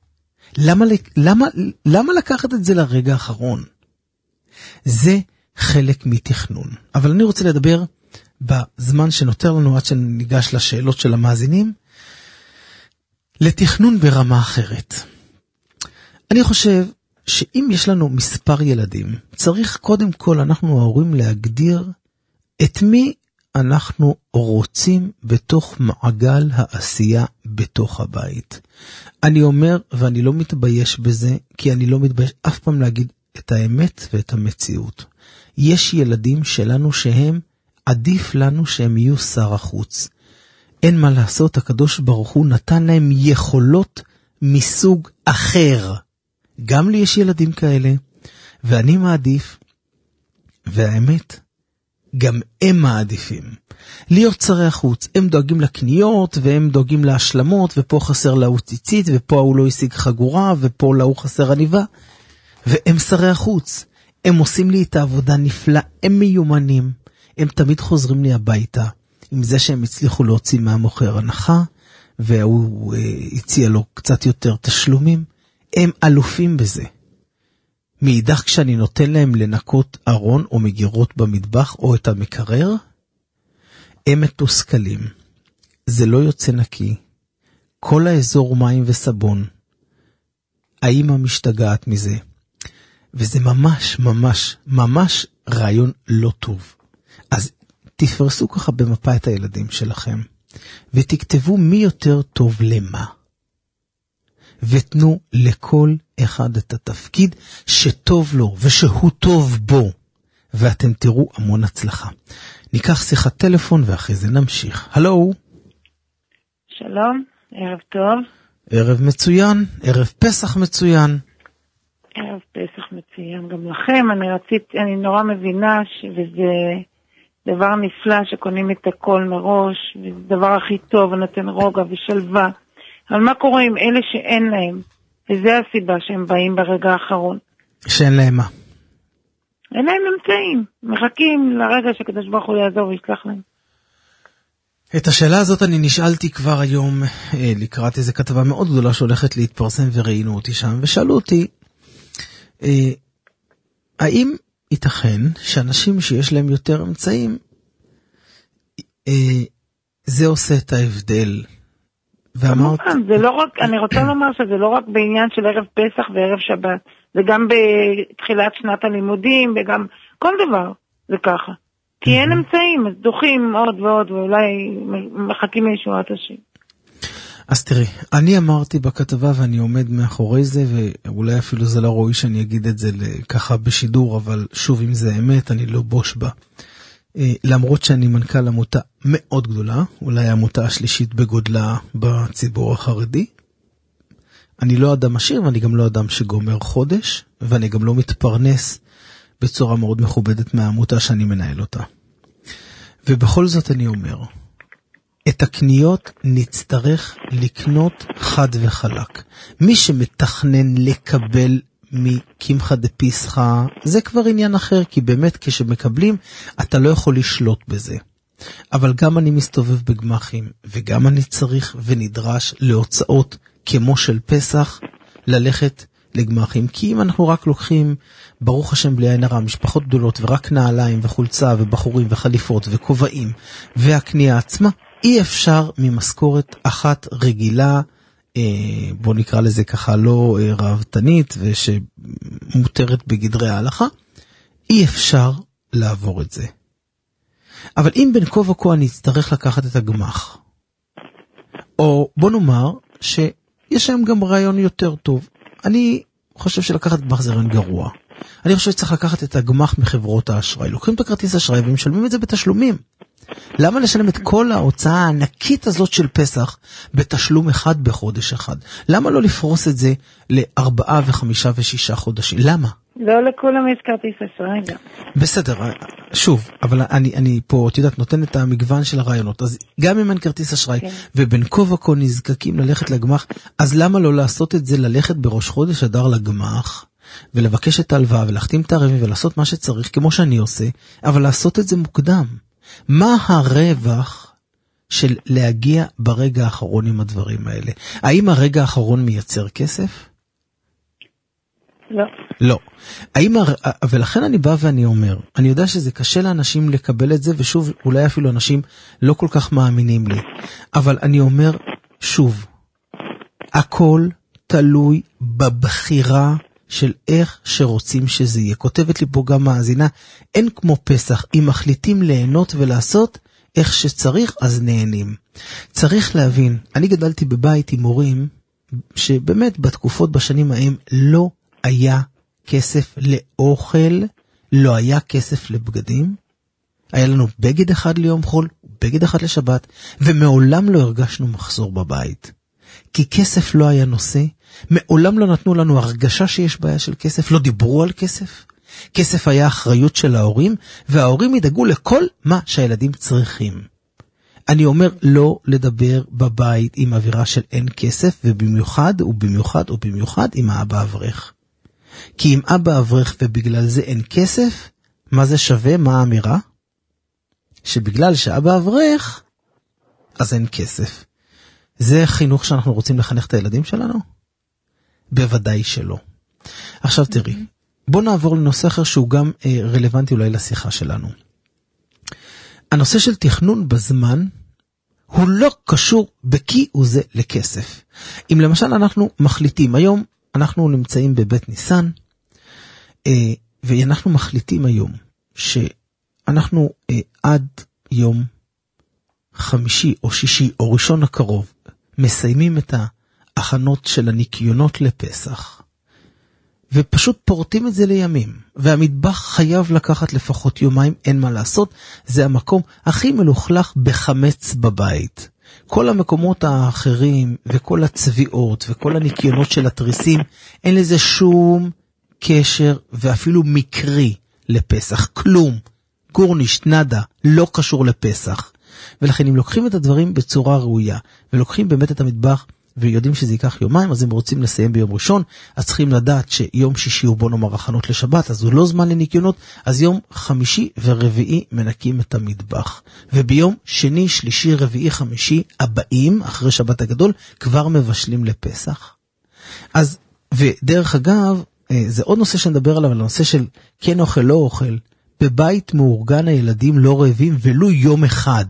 למה לקחת את זה לרגע האחרון? זה חלק מתכנון. אבל אני רוצה לדבר בזמן שנותר לנו עד שניגש לשאלות של המאזינים, לתכנון ברמה אחרת. אני חושב שאם יש לנו מספר ילדים, צריך קודם כל אנחנו ההורים להגדיר את מי אנחנו רוצים בתוך מעגל העשייה בתוך הבית. אני אומר, ואני לא מתבייש בזה, כי אני לא מתבייש אף פעם להגיד את האמת ואת המציאות. יש ילדים שלנו שהם, עדיף לנו שהם יהיו שר החוץ. אין מה לעשות, הקדוש ברוך הוא נתן להם יכולות מסוג אחר. גם לי יש ילדים כאלה, ואני מעדיף, והאמת, גם הם מעדיפים. להיות שרי החוץ, הם דואגים לקניות, והם דואגים להשלמות, ופה חסר להוא ציצית, ופה הוא לא השיג חגורה, ופה להוא חסר עניבה, והם שרי החוץ. הם עושים לי את העבודה נפלא, הם מיומנים, הם תמיד חוזרים לי הביתה, עם זה שהם הצליחו להוציא מהמוכר הנחה, והוא הציע לו קצת יותר תשלומים, הם אלופים בזה. מאידך כשאני נותן להם לנקות ארון או מגירות במטבח או את המקרר, הם מתוסכלים. זה לא יוצא נקי. כל האזור מים וסבון. האמא משתגעת מזה. וזה ממש ממש ממש רעיון לא טוב. אז תפרסו ככה במפה את הילדים שלכם, ותכתבו מי יותר טוב למה. ותנו לכל אחד את התפקיד שטוב לו ושהוא טוב בו, ואתם תראו המון הצלחה. ניקח שיחת טלפון ואחרי זה נמשיך. הלו. שלום, ערב טוב. ערב מצוין, ערב פסח מצוין. ערב פסח מצוין גם לכם. אני נורא מבינה שזה דבר נפלא שקונים את הכל מראש, וזה דבר הכי טוב ונותן רוגע ושלווה. אבל מה קורה עם אלה שאין להם? וזה הסיבה שהם באים ברגע האחרון. שאין להם מה? אין להם אמצעים. מחכים לרגע שקדוש ברוך הוא יעזור וישלח להם. את השאלה הזאת אני נשאלתי כבר היום לקראת איזו כתבה מאוד גדולה שהולכת להתפרסם, וראינו אותי שם ושאלו אותי, האם ייתכן שאנשים שיש להם יותר אמצעים, זה עושה את ההבדל? ואמרתי, זה לא רק, אני רוצה לומר שזה לא רק בעניין של ערב פסח וערב שבת, זה גם בתחילת שנת הלימודים, וגם כל דבר זה ככה. כי אין אמצעים, אז דוחים עוד ועוד, ואולי מחכים לישועת השם. אז תראי, אני אמרתי בכתבה ואני עומד מאחורי זה, ואולי אפילו זה לא ראוי שאני אגיד את זה ככה בשידור, אבל שוב, אם זה אמת, אני לא בוש בה. למרות שאני מנכ"ל עמותה מאוד גדולה, אולי העמותה השלישית בגודלה בציבור החרדי, אני לא אדם עשיר ואני גם לא אדם שגומר חודש, ואני גם לא מתפרנס בצורה מאוד מכובדת מהעמותה שאני מנהל אותה. ובכל זאת אני אומר, את הקניות נצטרך לקנות חד וחלק. מי שמתכנן לקבל מקמחא דפסחא, זה כבר עניין אחר, כי באמת כשמקבלים, אתה לא יכול לשלוט בזה. אבל גם אני מסתובב בגמחים, וגם אני צריך ונדרש להוצאות כמו של פסח, ללכת לגמחים. כי אם אנחנו רק לוקחים, ברוך השם בלי עין הרע, משפחות גדולות ורק נעליים וחולצה ובחורים וחליפות וכובעים והקנייה עצמה, אי אפשר ממשכורת אחת רגילה, בוא נקרא לזה ככה לא רעבתנית ושמותרת בגדרי ההלכה, אי אפשר לעבור את זה. אבל אם בין כה וכה אני אצטרך לקחת את הגמח, או בוא נאמר שיש להם גם רעיון יותר טוב, אני חושב שלקחת גמח זה רעיון גרוע. אני חושב שצריך לקחת את הגמח מחברות האשראי. לוקחים את הכרטיס אשראי ומשלמים את זה בתשלומים. למה לשלם את כל ההוצאה הענקית הזאת של פסח בתשלום אחד בחודש אחד? למה לא לפרוס את זה ל4 ו5 ו6 חודשים? למה? לא לכולם יש כרטיס אשראי גם. בסדר, שוב, אבל אני פה, את יודעת, נותן את המגוון של הרעיונות. אז גם אם אין כרטיס אשראי, ובין כה וכה נזקקים ללכת לגמח, אז למה לא לעשות את זה, ללכת בראש חודש אדר לגמח, ולבקש את ההלוואה, ולהחתים את הערבים, ולעשות מה שצריך, כמו שאני עושה, אבל לעשות את זה מוקדם. מה הרווח של להגיע ברגע האחרון עם הדברים האלה? האם הרגע האחרון מייצר כסף? לא. לא. ולכן אני בא ואני אומר, אני יודע שזה קשה לאנשים לקבל את זה, ושוב, אולי אפילו אנשים לא כל כך מאמינים לי. אבל אני אומר, שוב, הכל תלוי בבחירה של איך שרוצים שזה יהיה. כותבת לי פה גם מאזינה, אין כמו פסח, אם מחליטים ליהנות ולעשות איך שצריך, אז נהנים. צריך להבין, אני גדלתי בבית עם הורים, שבאמת בתקופות בשנים ההם לא היה כסף לאוכל, לא היה כסף לבגדים, היה לנו בגד אחד ליום חול, בגד אחד לשבת, ומעולם לא הרגשנו מחסור בבית. כי כסף לא היה נושא, מעולם לא נתנו לנו הרגשה שיש בעיה של כסף, לא דיברו על כסף. כסף היה אחריות של ההורים, וההורים ידאגו לכל מה שהילדים צריכים. אני אומר לא לדבר בבית עם אווירה של אין כסף, ובמיוחד עם האבא אברך. כי אם אבא אברך ובגלל זה אין כסף, מה זה שווה? מה האמירה? שבגלל שאבא אברך, אז אין כסף. זה חינוך שאנחנו רוצים לחנך את הילדים שלנו? בוודאי שלא. עכשיו תראי, בוא נעבור לנושא אחר שהוא גם רלוונטי אולי לשיחה שלנו. הנושא של תכנון בזמן הוא לא קשור בכי וזה לכסף. אם למשל אנחנו מחליטים, היום אנחנו נמצאים בבית ניסן, ואנחנו מחליטים היום שאנחנו עד יום חמישי או שישי או ראשון הקרוב מסיימים את ההכנות של הניקיונות לפסח, ופשוט פורטים את זה לימים, והמטבח חייב לקחת לפחות יומיים, אין מה לעשות, זה המקום הכי מלוכלך בחמץ בבית. כל המקומות האחרים וכל הצביעות וכל הניקיונות של התריסים, אין לזה שום קשר ואפילו מקרי לפסח, כלום, גורניש, נדה, לא קשור לפסח. ולכן אם לוקחים את הדברים בצורה ראויה, ולוקחים באמת את המטבח, ויודעים שזה ייקח יומיים, אז הם רוצים לסיים ביום ראשון, אז צריכים לדעת שיום שישי הוא בוא נאמר הכנות לשבת, אז הוא לא זמן לניקיונות, אז יום חמישי ורביעי מנקים את המטבח. וביום שני, שלישי, רביעי, חמישי הבאים, אחרי שבת הגדול, כבר מבשלים לפסח. אז, ודרך אגב, זה עוד נושא שנדבר עליו, על הנושא של כן אוכל, לא אוכל. בבית מאורגן הילדים לא רעבים ולו יום אחד.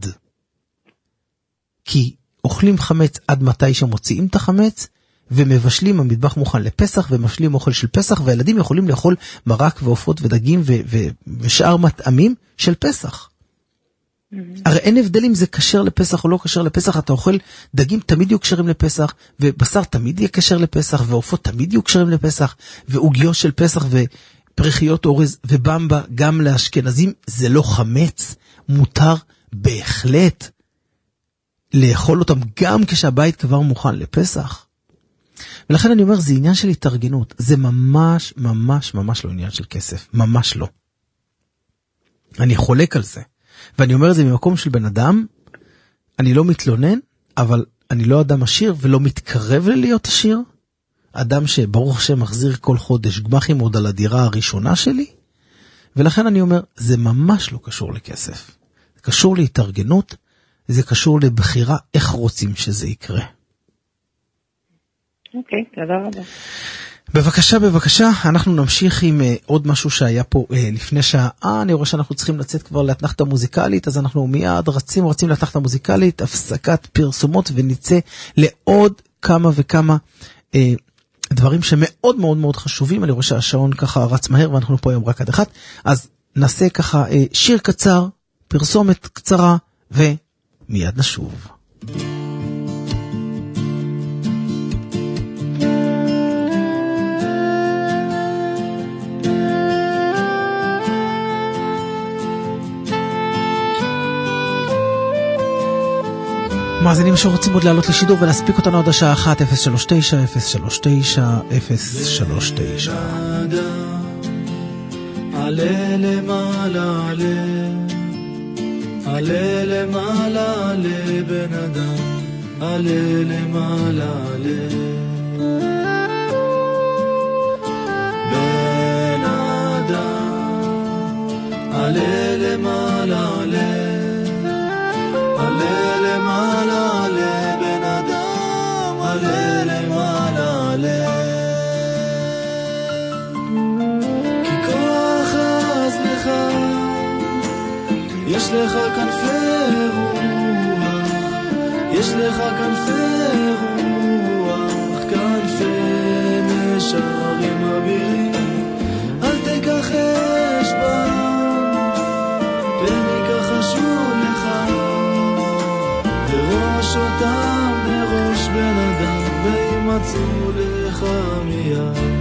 כי אוכלים חמץ עד מתי שמוציאים את החמץ, ומבשלים המטבח מוכן לפסח, ומבשלים אוכל של פסח, והילדים יכולים לאכול מרק ועופות ודגים ושאר מטעמים של פסח. הרי אין הבדל אם זה כשר לפסח או לא כשר לפסח, אתה אוכל דגים תמיד יהיו כשרים לפסח, ובשר תמיד יהיה כשר לפסח, ועופות תמיד יהיו כשרים לפסח, ועוגיות של פסח ופרחיות אורז ובמבה גם לאשכנזים, זה לא חמץ, מותר בהחלט לאכול אותם גם כשהבית כבר מוכן לפסח. ולכן אני אומר, זה עניין של התארגנות. זה ממש ממש ממש לא עניין של כסף. ממש לא. אני חולק על זה. ואני אומר את זה ממקום של בן אדם, אני לא מתלונן, אבל אני לא אדם עשיר ולא מתקרב להיות עשיר. אדם שברוך השם מחזיר כל חודש גמחים עוד על הדירה הראשונה שלי. ולכן אני אומר, זה ממש לא קשור לכסף. זה קשור להתארגנות, זה קשור לבחירה איך רוצים שזה יקרה. אוקיי, תודה רבה. בבקשה, אנחנו נמשיך עם עוד משהו שהיה פה לפני שעה. אני רואה שאנחנו צריכים לצאת כבר להתנחת המוזיקלית, אז אנחנו מיד רוצים להתנחת המוזיקלית, הפסקת פרסומות, ונצא לעוד כמה וכמה דברים שמאוד מאוד מאוד חשובים. אני רואה שהשעון ככה רץ מהר, ואנחנו פה היום רק עד אחד, אז נעשה ככה שיר קצר, פרסומת קצרה, ומיד נשוב. מאזינים שרוצים עוד לעלות לשידור ולהספיק אותנו עד השעה 1, 039, 039, 039. עלה למעלה, עלה למעלה, עלה בן אדם, עלה למעלה, בן אדם, עלה למעלה, עלה למעלה, עלה בן אדם, עלה למעלה, עלה. כי כוח אז לך, יש לך כנפי רוח, יש לך כנפי רוח, כנפי נשרים אבירים, אל תיקח אשבן, פן יכחשו לך, בראש אותם, בראש בן אדם, וימצאו לך מיד.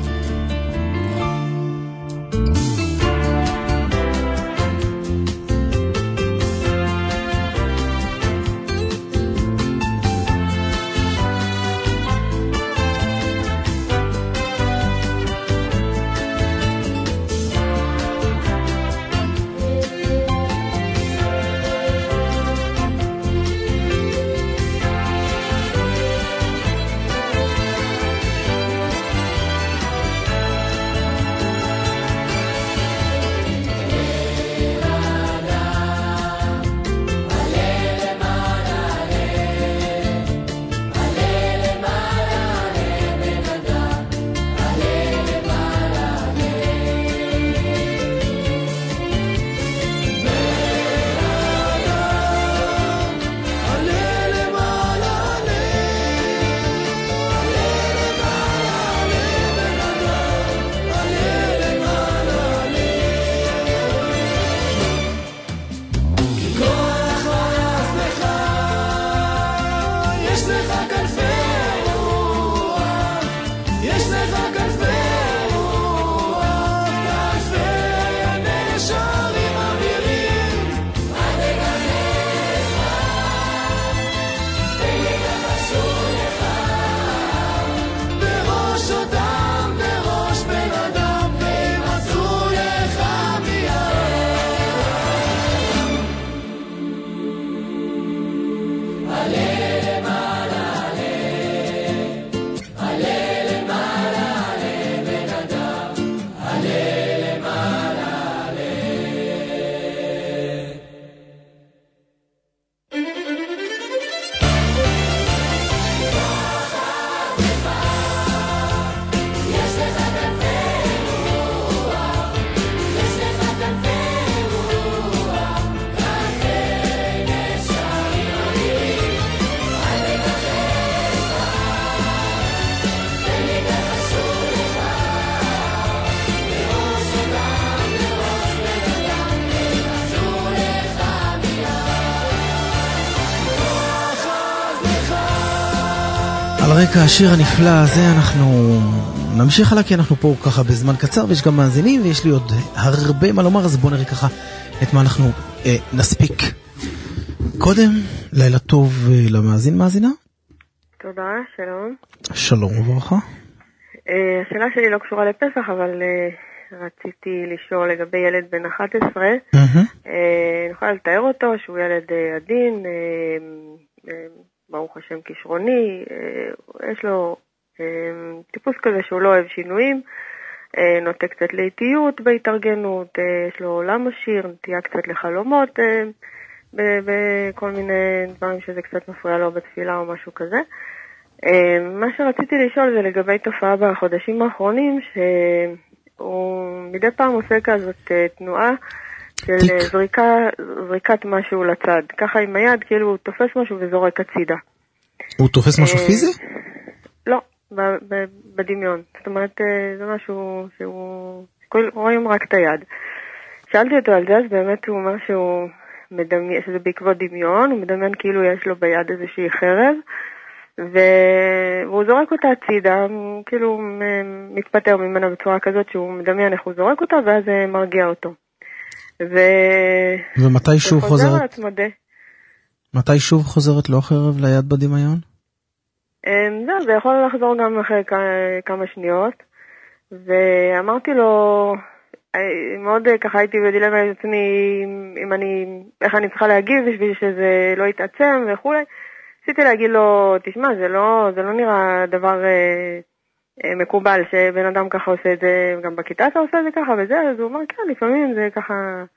על רקע השיר הנפלא הזה אנחנו נמשיך הלאה, כי אנחנו פה ככה בזמן קצר ויש גם מאזינים ויש לי עוד הרבה מה לומר, אז בואו נראה ככה את מה אנחנו נספיק. קודם, לילה טוב למאזין, מאזינה. תודה, שלום. שלום וברכה. השאלה שלי לא קשורה לפסח, אבל רציתי לשאול לגבי ילד בן 11. אני יכולה לתאר אותו שהוא ילד עדין, ברוך השם כישרוני, יש לו טיפוס כזה שהוא לא אוהב שינויים, נוטה קצת לאיטיות בהתארגנות, יש לו עולם עשיר, נטייה קצת לחלומות, בכל מיני דברים שזה קצת מפריע לו בתפילה או משהו כזה. מה שרציתי לשאול זה לגבי תופעה בחודשים האחרונים, שהוא מדי פעם עושה כזאת תנועה של זריקת משהו לצד. ככה עם היד, כאילו הוא תופס משהו וזורק הצידה. הוא תופס משהו פיזי? לא, בדמיון. זאת אומרת, זה משהו שהוא... רואים רק את היד. שאלתי אותו על זה, אז באמת הוא אומר שהוא מדמיין, שזה בעקבות דמיון, הוא מדמיין כאילו יש לו ביד איזושהי חרב, והוא זורק אותה הצידה, הוא כאילו מתפטר ממנה בצורה כזאת שהוא מדמיין איך הוא זורק אותה, ואז זה מרגיע אותו. ומתי שוב חוזרת? מתי שוב חוזרת לו חרב ליד בדמיון? זה יכול לחזור גם אחרי כמה שניות, ואמרתי לו, מאוד ככה הייתי בדילמה עצמי, איך אני צריכה להגיב בשביל שזה לא יתעצם וכו'. רציתי להגיד לו, תשמע, זה לא נראה דבר מקובל שבן אדם ככה עושה את זה, גם בכיתה אתה עושה את זה ככה וזה, אז הוא אומר, כן, לפעמים זה ככה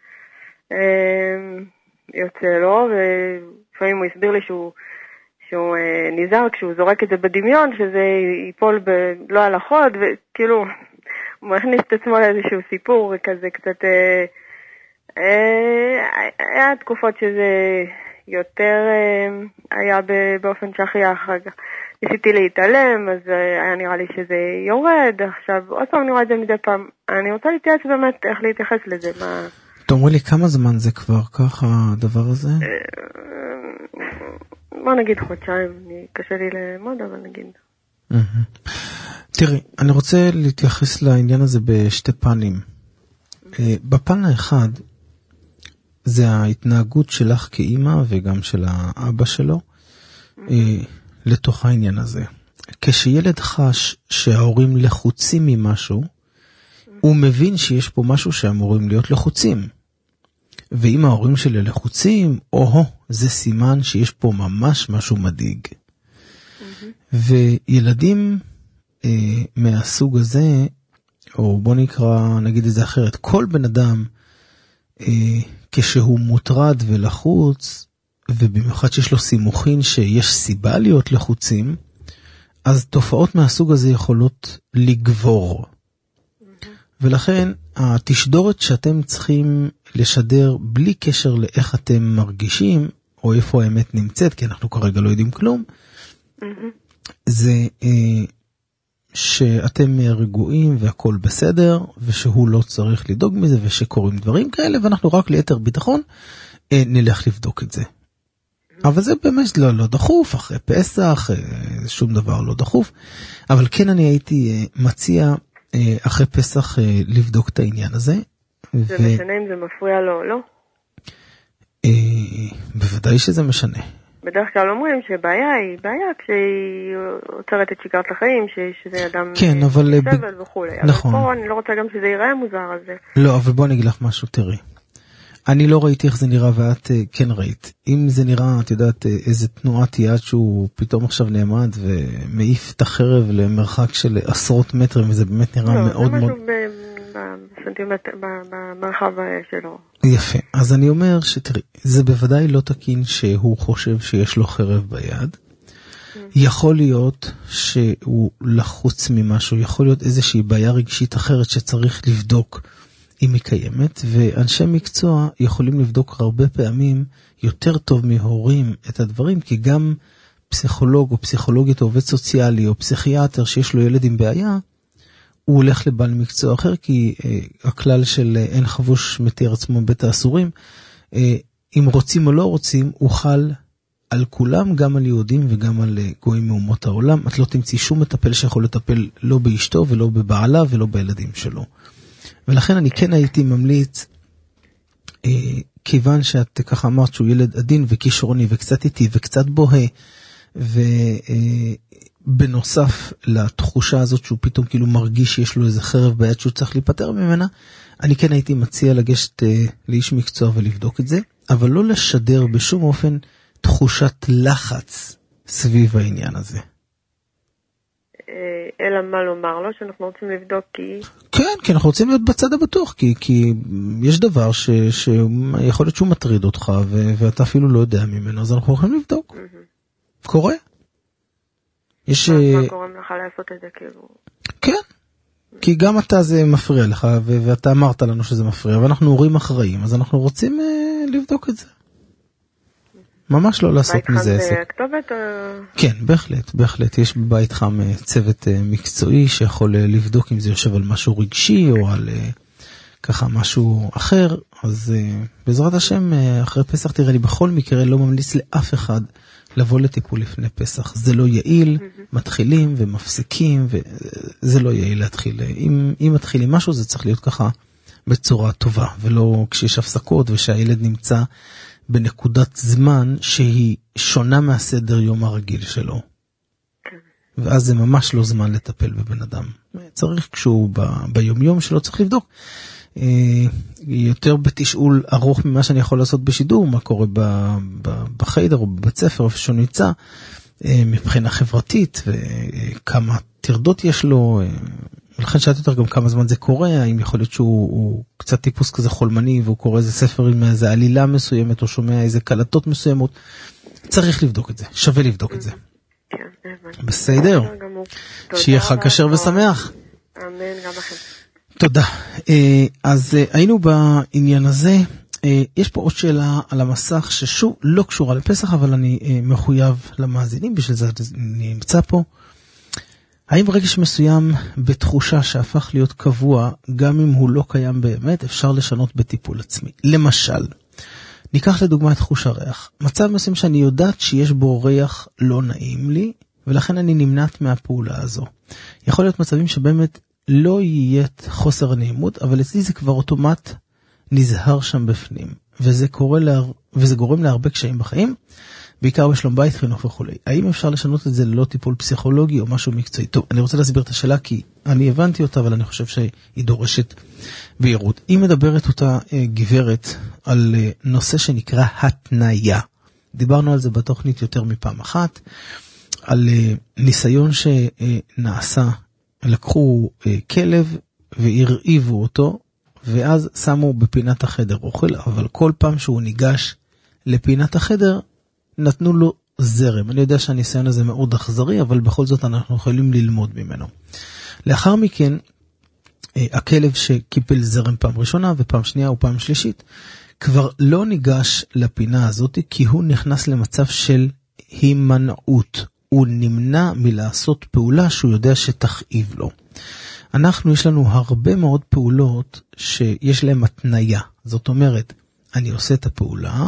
יוצא לו, ולפעמים הוא הסביר לי שהוא נזהר כשהוא זורק את זה בדמיון, שזה ייפול לא על החוד, וכאילו הוא מכניס את עצמו לאיזשהו סיפור כזה קצת, היה תקופות שזה יותר היה באופן שכיח, אחר כך ניסיתי להתעלם, אז היה נראה לי שזה יורד, עכשיו עוד פעם נראה את זה מדי פעם, אני רוצה להתייעץ באמת איך להתייחס לזה. תאמרי לי כמה זמן זה כבר ככה הדבר הזה? בוא נגיד חודשיים, קשה לי למוד, אבל נגיד. תראי, אני רוצה להתייחס לעניין הזה בשתי פנים. בפן האחד, זה ההתנהגות שלך כאימא וגם של האבא שלו לתוך העניין הזה. כשילד חש שההורים לחוצים ממשהו, הוא מבין שיש פה משהו שאמורים להיות לחוצים. ואם ההורים שלי לחוצים, זה סימן שיש פה ממש משהו מדאיג. וילדים מהסוג הזה, או בוא נגיד את זה אחרת, כל בן אדם כשהוא מוטרד ולחוץ, ובמיוחד שיש לו סימוכין שיש סיבה להיות לחוצים, אז תופעות מהסוג הזה יכולות לגבור. ולכן התשדורת שאתם צריכים לשדר בלי קשר לאיך אתם מרגישים, או איפה האמת נמצאת, כי אנחנו כרגע לא יודעים כלום, זה שאתם רגועים והכל בסדר, ושהוא לא צריך לדאוג מזה, ושקורים דברים כאלה, ואנחנו רק ליתר ביטחון נלך לבדוק את זה. אבל זה באמת לא דחוף, אחרי פסח, שום דבר לא דחוף, אבל כן אני הייתי מציע אחרי פסח לבדוק את העניין הזה. זה משנה אם זה מפריע לו או לא? בוודאי שזה משנה. בדרך כלל אומרים שבעיה היא בעיה כשהיא עוצרת את שגרת החיים, שזה אדם כן, אבל סבל וכו'. נכון. אבל פה אני לא רוצה גם שזה ייראה מוזר על זה. לא, אבל בוא אני אגיד לך משהו, תראי. אני לא ראיתי איך זה נראה ואת כן ראית. אם זה נראה, את יודעת, איזה תנועת יד שהוא פתאום עכשיו נעמד ומעיף את החרב למרחק של עשרות מטרים, וזה באמת נראה מאוד מאוד... לא, זה משהו בסנטימטר, במרחב שלו. יפה. אז אני אומר שתראי, זה בוודאי לא תקין שהוא חושב שיש לו חרב ביד. יכול להיות שהוא לחוץ ממשהו, יכול להיות איזושהי בעיה רגשית אחרת שצריך לבדוק אם היא קיימת, ואנשי מקצוע יכולים לבדוק הרבה פעמים יותר טוב מהורים את הדברים, כי גם פסיכולוג או פסיכולוגית או עובד סוציאלי או פסיכיאטר שיש לו ילד עם בעיה, הוא הולך לבעל מקצוע אחר, כי הכלל של אין חבוש מתיר עצמו בית האסורים, אם רוצים או לא רוצים, הוא חל על כולם, גם על יהודים וגם על גויים מאומות העולם. את לא תמציא שום מטפל שיכול לטפל לא באשתו ולא בבעלה ולא בילדים שלו. ולכן אני כן הייתי ממליץ, כיוון שאת ככה אמרת שהוא ילד עדין וכישרוני וקצת איטי וקצת בוהה, ובנוסף לתחושה הזאת שהוא פתאום כאילו מרגיש שיש לו איזה חרב ביד שהוא צריך להיפטר ממנה, אני כן הייתי מציע לגשת לאיש מקצוע ולבדוק את זה, אבל לא לשדר בשום אופן תחושת לחץ סביב העניין הזה. אלא מה לומר לו, שאנחנו רוצים לבדוק כי... כן, כי אנחנו רוצים להיות בצד הבטוח, כי יש דבר שיכול להיות שהוא מטריד אותך, ואתה אפילו לא יודע ממנו, אז אנחנו יכולים לבדוק. קורה. יש... מה קוראים לך לעשות את זה כאילו? כן. כי גם אתה זה מפריע לך, ואתה אמרת לנו שזה מפריע, ואנחנו הורים אחראים, אז אנחנו רוצים לבדוק את זה. ממש לא לעשות מזה עסק. בית חם כתובת? כן, בהחלט. יש בבית חם צוות מקצועי שיכול לבדוק אם זה יושב על משהו רגשי או על ככה משהו אחר. אז בעזרת השם, אחרי פסח תראה לי בכל מקרה לא ממליץ לאף אחד לבוא לטיפול לפני פסח. זה לא יעיל, מתחילים ומפסיקים, וזה לא יעיל להתחיל. אם מתחילים משהו זה צריך להיות ככה בצורה טובה, ולא כשיש הפסקות ושהילד נמצא בנקודת זמן שהיא שונה מהסדר יום הרגיל שלו. ואז זה ממש לא זמן לטפל בבן אדם. צריך כשהוא ביום שלו צריך לבדוק. יותר בתשאול ארוך ממה שאני יכול לעשות בשידור, מה קורה בחדר או בבית ספר, איפה שהוא נמצא, מבחינה חברתית, וכמה תרדות יש לו, ולכן שאלתי יותר גם כמה זמן זה קורה, האם יכול להיות שהוא קצת טיפוס כזה חולמני, והוא קורא איזה ספר עם איזה עלילה מסוימת, או שומע איזה קלטות מסוימות, צריך לבדוק את זה, שווה לבדוק את זה. בסדר, שיהיה חג כשר ושמח. אמן, גם לכם. תודה. אז היינו בעניין הזה, יש פה עוד שאלה על המסך ששוב לא קשורה לפסח, אבל אני מחויב למאזינים, בשביל זה אני נמצא פה. האם רגש מסוים בתחושה שהפך להיות קבוע, גם אם הוא לא קיים באמת, אפשר לשנות בטיפול עצמי? למשל, ניקח לדוגמה את חוש הריח. מצב מסוים שאני יודעת שיש בו ריח לא נעים לי, ולכן אני נמנעת מהפעולה הזו. יכול להיות מצבים שבאמת לא יהיה חוסר נעימות, אבל אצלי זה כבר אוטומט נזהר שם בפנים, וזה גורם להרבה קשיים בחיים, בעיקר בשלום בית, חינוך וכו'. האם אפשר לשנות את זה ללא טיפול פסיכולוגי או משהו מקצועי? טוב, אני רוצה להסביר את השאלה כי אני הבנתי אותה, אבל אני חושב שהיא דורשת בהירות. היא מדברת אותה גברת על נושא שנקרא התניה. דיברנו על זה בתוכנית יותר מפעם אחת, על ניסיון שנעשה, לקחו כלב והרעיבו אותו, ואז שמו בפינת החדר אוכל, אבל כל פעם שהוא ניגש לפינת החדר, נתנו לו זרם. אני יודע שהניסיון הזה מאוד אכזרי, אבל בכל זאת אנחנו יכולים ללמוד ממנו. לאחר מכן, הכלב שקיפל זרם פעם ראשונה ופעם שנייה ופעם שלישית, כבר לא ניגש לפינה הזאת, כי הוא נכנס למצב של הימנעות. הוא נמנע מלעשות פעולה שהוא יודע שתכאיב לו. יש לנו הרבה מאוד פעולות שיש להם התניה. זאת אומרת, אני עושה את הפעולה,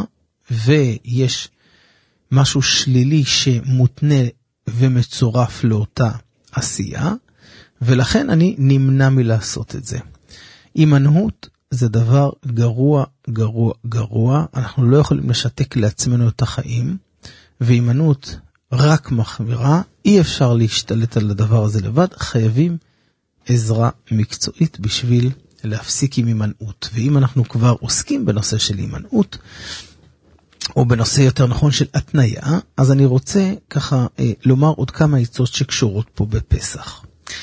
ויש משהו שלילי שמותנה ומצורף לאותה עשייה, ולכן אני נמנע מלעשות את זה. הימנעות זה דבר גרוע, גרוע, גרוע. אנחנו לא יכולים לשתק לעצמנו את החיים, והימנעות רק מחמירה. אי אפשר להשתלט על הדבר הזה לבד, חייבים עזרה מקצועית בשביל להפסיק עם הימנעות. ואם אנחנו כבר עוסקים בנושא של הימנעות, או בנושא יותר נכון של התניה, אז אני רוצה ככה לומר עוד כמה עצות שקשורות פה בפסח.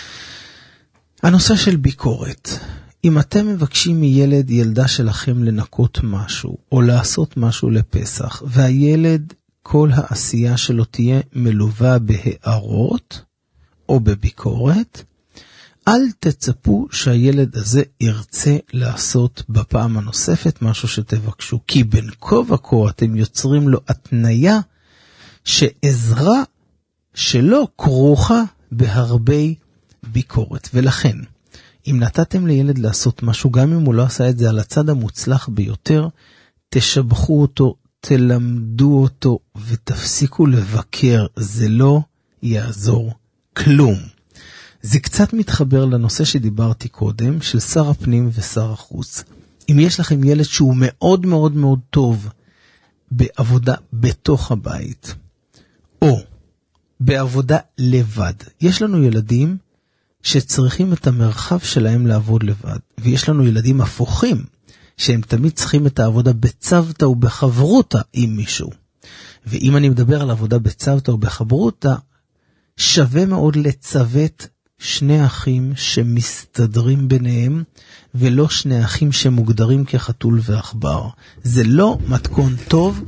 הנושא של ביקורת. אם אתם מבקשים מילד, ילדה שלכם לנקות משהו, או לעשות משהו לפסח, והילד, כל העשייה שלו תהיה מלווה בהערות, או בביקורת, אל תצפו שהילד הזה ירצה לעשות בפעם הנוספת משהו שתבקשו, כי בין כה וכה אתם יוצרים לו התניה שעזרה שלא כרוכה בהרבה ביקורת. ולכן, אם נתתם לילד לעשות משהו, גם אם הוא לא עשה את זה על הצד המוצלח ביותר, תשבחו אותו, תלמדו אותו ותפסיקו לבקר. זה לא יעזור כלום. זה קצת מתחבר לנושא שדיברתי קודם, של שר הפנים ושר החוץ. אם יש לכם ילד שהוא מאוד מאוד מאוד טוב בעבודה בתוך הבית, או בעבודה לבד, יש לנו ילדים שצריכים את המרחב שלהם לעבוד לבד, ויש לנו ילדים הפוכים, שהם תמיד צריכים את העבודה בצוותא ובחברותה עם מישהו. ואם אני מדבר על עבודה בצוותא ובחברותה, שווה מאוד לצוות שני אחים שמסתדרים ביניהם, ולא שני אחים שמוגדרים כחתול ועכבר. זה לא מתכון טוב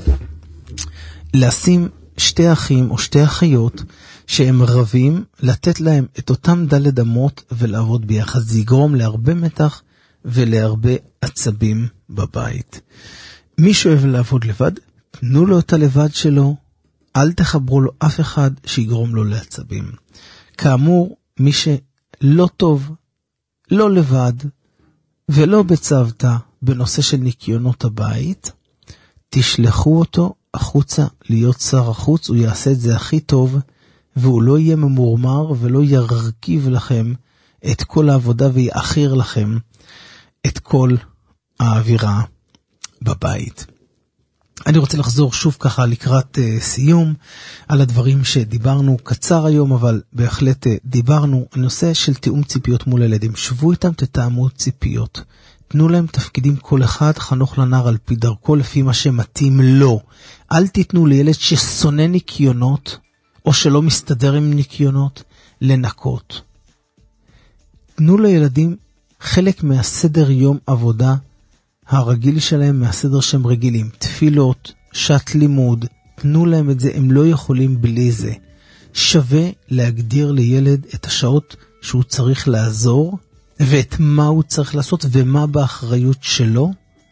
לשים שתי אחים או שתי אחיות שהם רבים, לתת להם את אותם דלת אמות ולעבוד ביחד. זה יגרום להרבה מתח ולהרבה עצבים בבית. מי שאוהב לעבוד לבד, תנו לו את הלבד שלו, אל תחברו לו אף אחד שיגרום לו לעצבים. כאמור, מי שלא טוב, לא לבד ולא בצוותא בנושא של ניקיונות הבית, תשלחו אותו החוצה להיות שר החוץ, הוא יעשה את זה הכי טוב, והוא לא יהיה ממורמר ולא ירכיב לכם את כל העבודה ויאחיר לכם את כל האווירה בבית. אני רוצה לחזור שוב ככה לקראת סיום על הדברים שדיברנו, קצר היום אבל בהחלט דיברנו, הנושא של תיאום ציפיות מול הילדים. שבו איתם, תתאמו ציפיות, תנו להם תפקידים כל אחד חנוך לנער על פי דרכו לפי מה שמתאים לו. אל תיתנו לילד ששונא ניקיונות או שלא מסתדר עם ניקיונות לנקות. תנו לילדים חלק מהסדר יום עבודה הרגיל שלהם, מהסדר שהם רגילים, תפילות, שעת לימוד, תנו להם את זה, הם לא יכולים בלי זה. שווה להגדיר לילד את השעות שהוא צריך לעזור, ואת מה הוא צריך לעשות ומה באחריות שלו,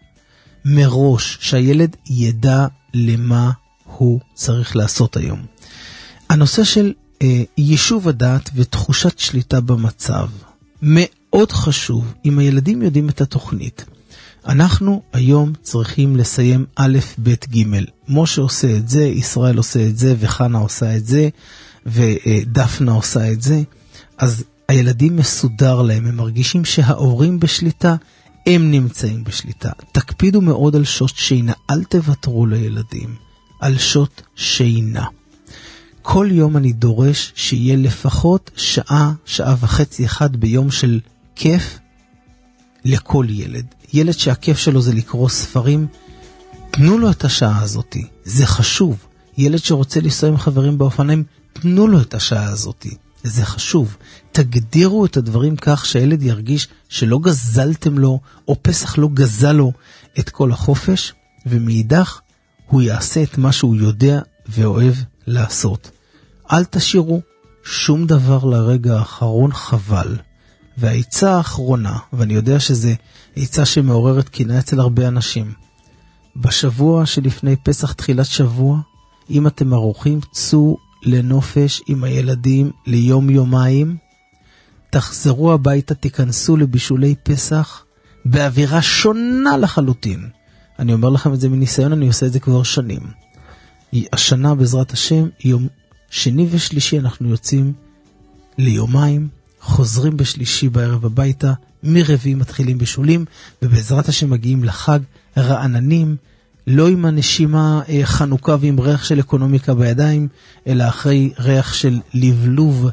מראש, שהילד ידע למה הוא צריך לעשות היום. הנושא של יישוב הדעת ותחושת שליטה במצב, מאוד חשוב. אם הילדים יודעים את התוכנית, אנחנו היום צריכים לסיים א' ב' ג'. משה עושה את זה, ישראל עושה את זה, וחנה עושה את זה, ודפנה עושה את זה. אז הילדים מסודר להם, הם מרגישים שההורים בשליטה, הם נמצאים בשליטה. תקפידו מאוד על שעות שינה, אל תוותרו לילדים על שעות שינה. כל יום אני דורש שיהיה לפחות שעה, שעה וחצי אחד ביום של כיף לכל ילד. ילד שהכיף שלו זה לקרוא ספרים, תנו לו את השעה הזאת, זה חשוב. ילד שרוצה לנסוע עם חברים באופניים, תנו לו את השעה הזאת, זה חשוב. תגדירו את הדברים כך שהילד ירגיש שלא גזלתם לו, או פסח לא גזל לו את כל החופש, ומאידך הוא יעשה את מה שהוא יודע ואוהב לעשות. אל תשאירו שום דבר לרגע האחרון, חבל. והעיצה האחרונה, ואני יודע שזה עיצה שמעוררת קינה אצל הרבה אנשים, בשבוע שלפני פסח, תחילת שבוע, אם אתם ערוכים, צאו לנופש עם הילדים ליום יומיים, תחזרו הביתה, תיכנסו לבישולי פסח באווירה שונה לחלוטין. אני אומר לכם את זה מניסיון, אני עושה את זה כבר שנים. השנה בעזרת השם, יום שני ושלישי אנחנו יוצאים ליומיים, חוזרים בשלישי בערב הביתה, מרביעי מתחילים בישולים, ובעזרת השם מגיעים לחג רעננים, לא עם הנשימה חנוכה ועם ריח של אקונומיקה בידיים, אלא אחרי ריח של לבלוב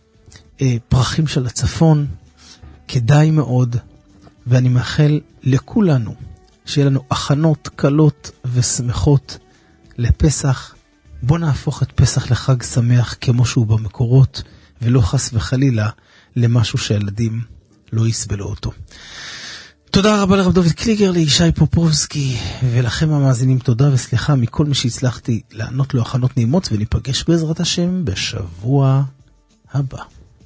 פרחים של הצפון. כדאי מאוד, ואני מאחל לכולנו שיהיה לנו הכנות קלות ושמחות לפסח. בוא נהפוך את פסח לחג שמח כמו שהוא במקורות, ולא חס וחלילה למשהו שהילדים לא יסבלו אותו. תודה רבה לרב דוד קליגר, לישי פופובסקי, ולכם המאזינים תודה וסליחה מכל מי שהצלחתי לענות לו הכנות נעימות, וניפגש בעזרת השם בשבוע הבא.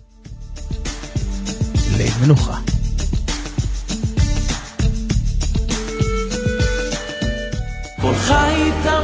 ליל מנוחה. כל חי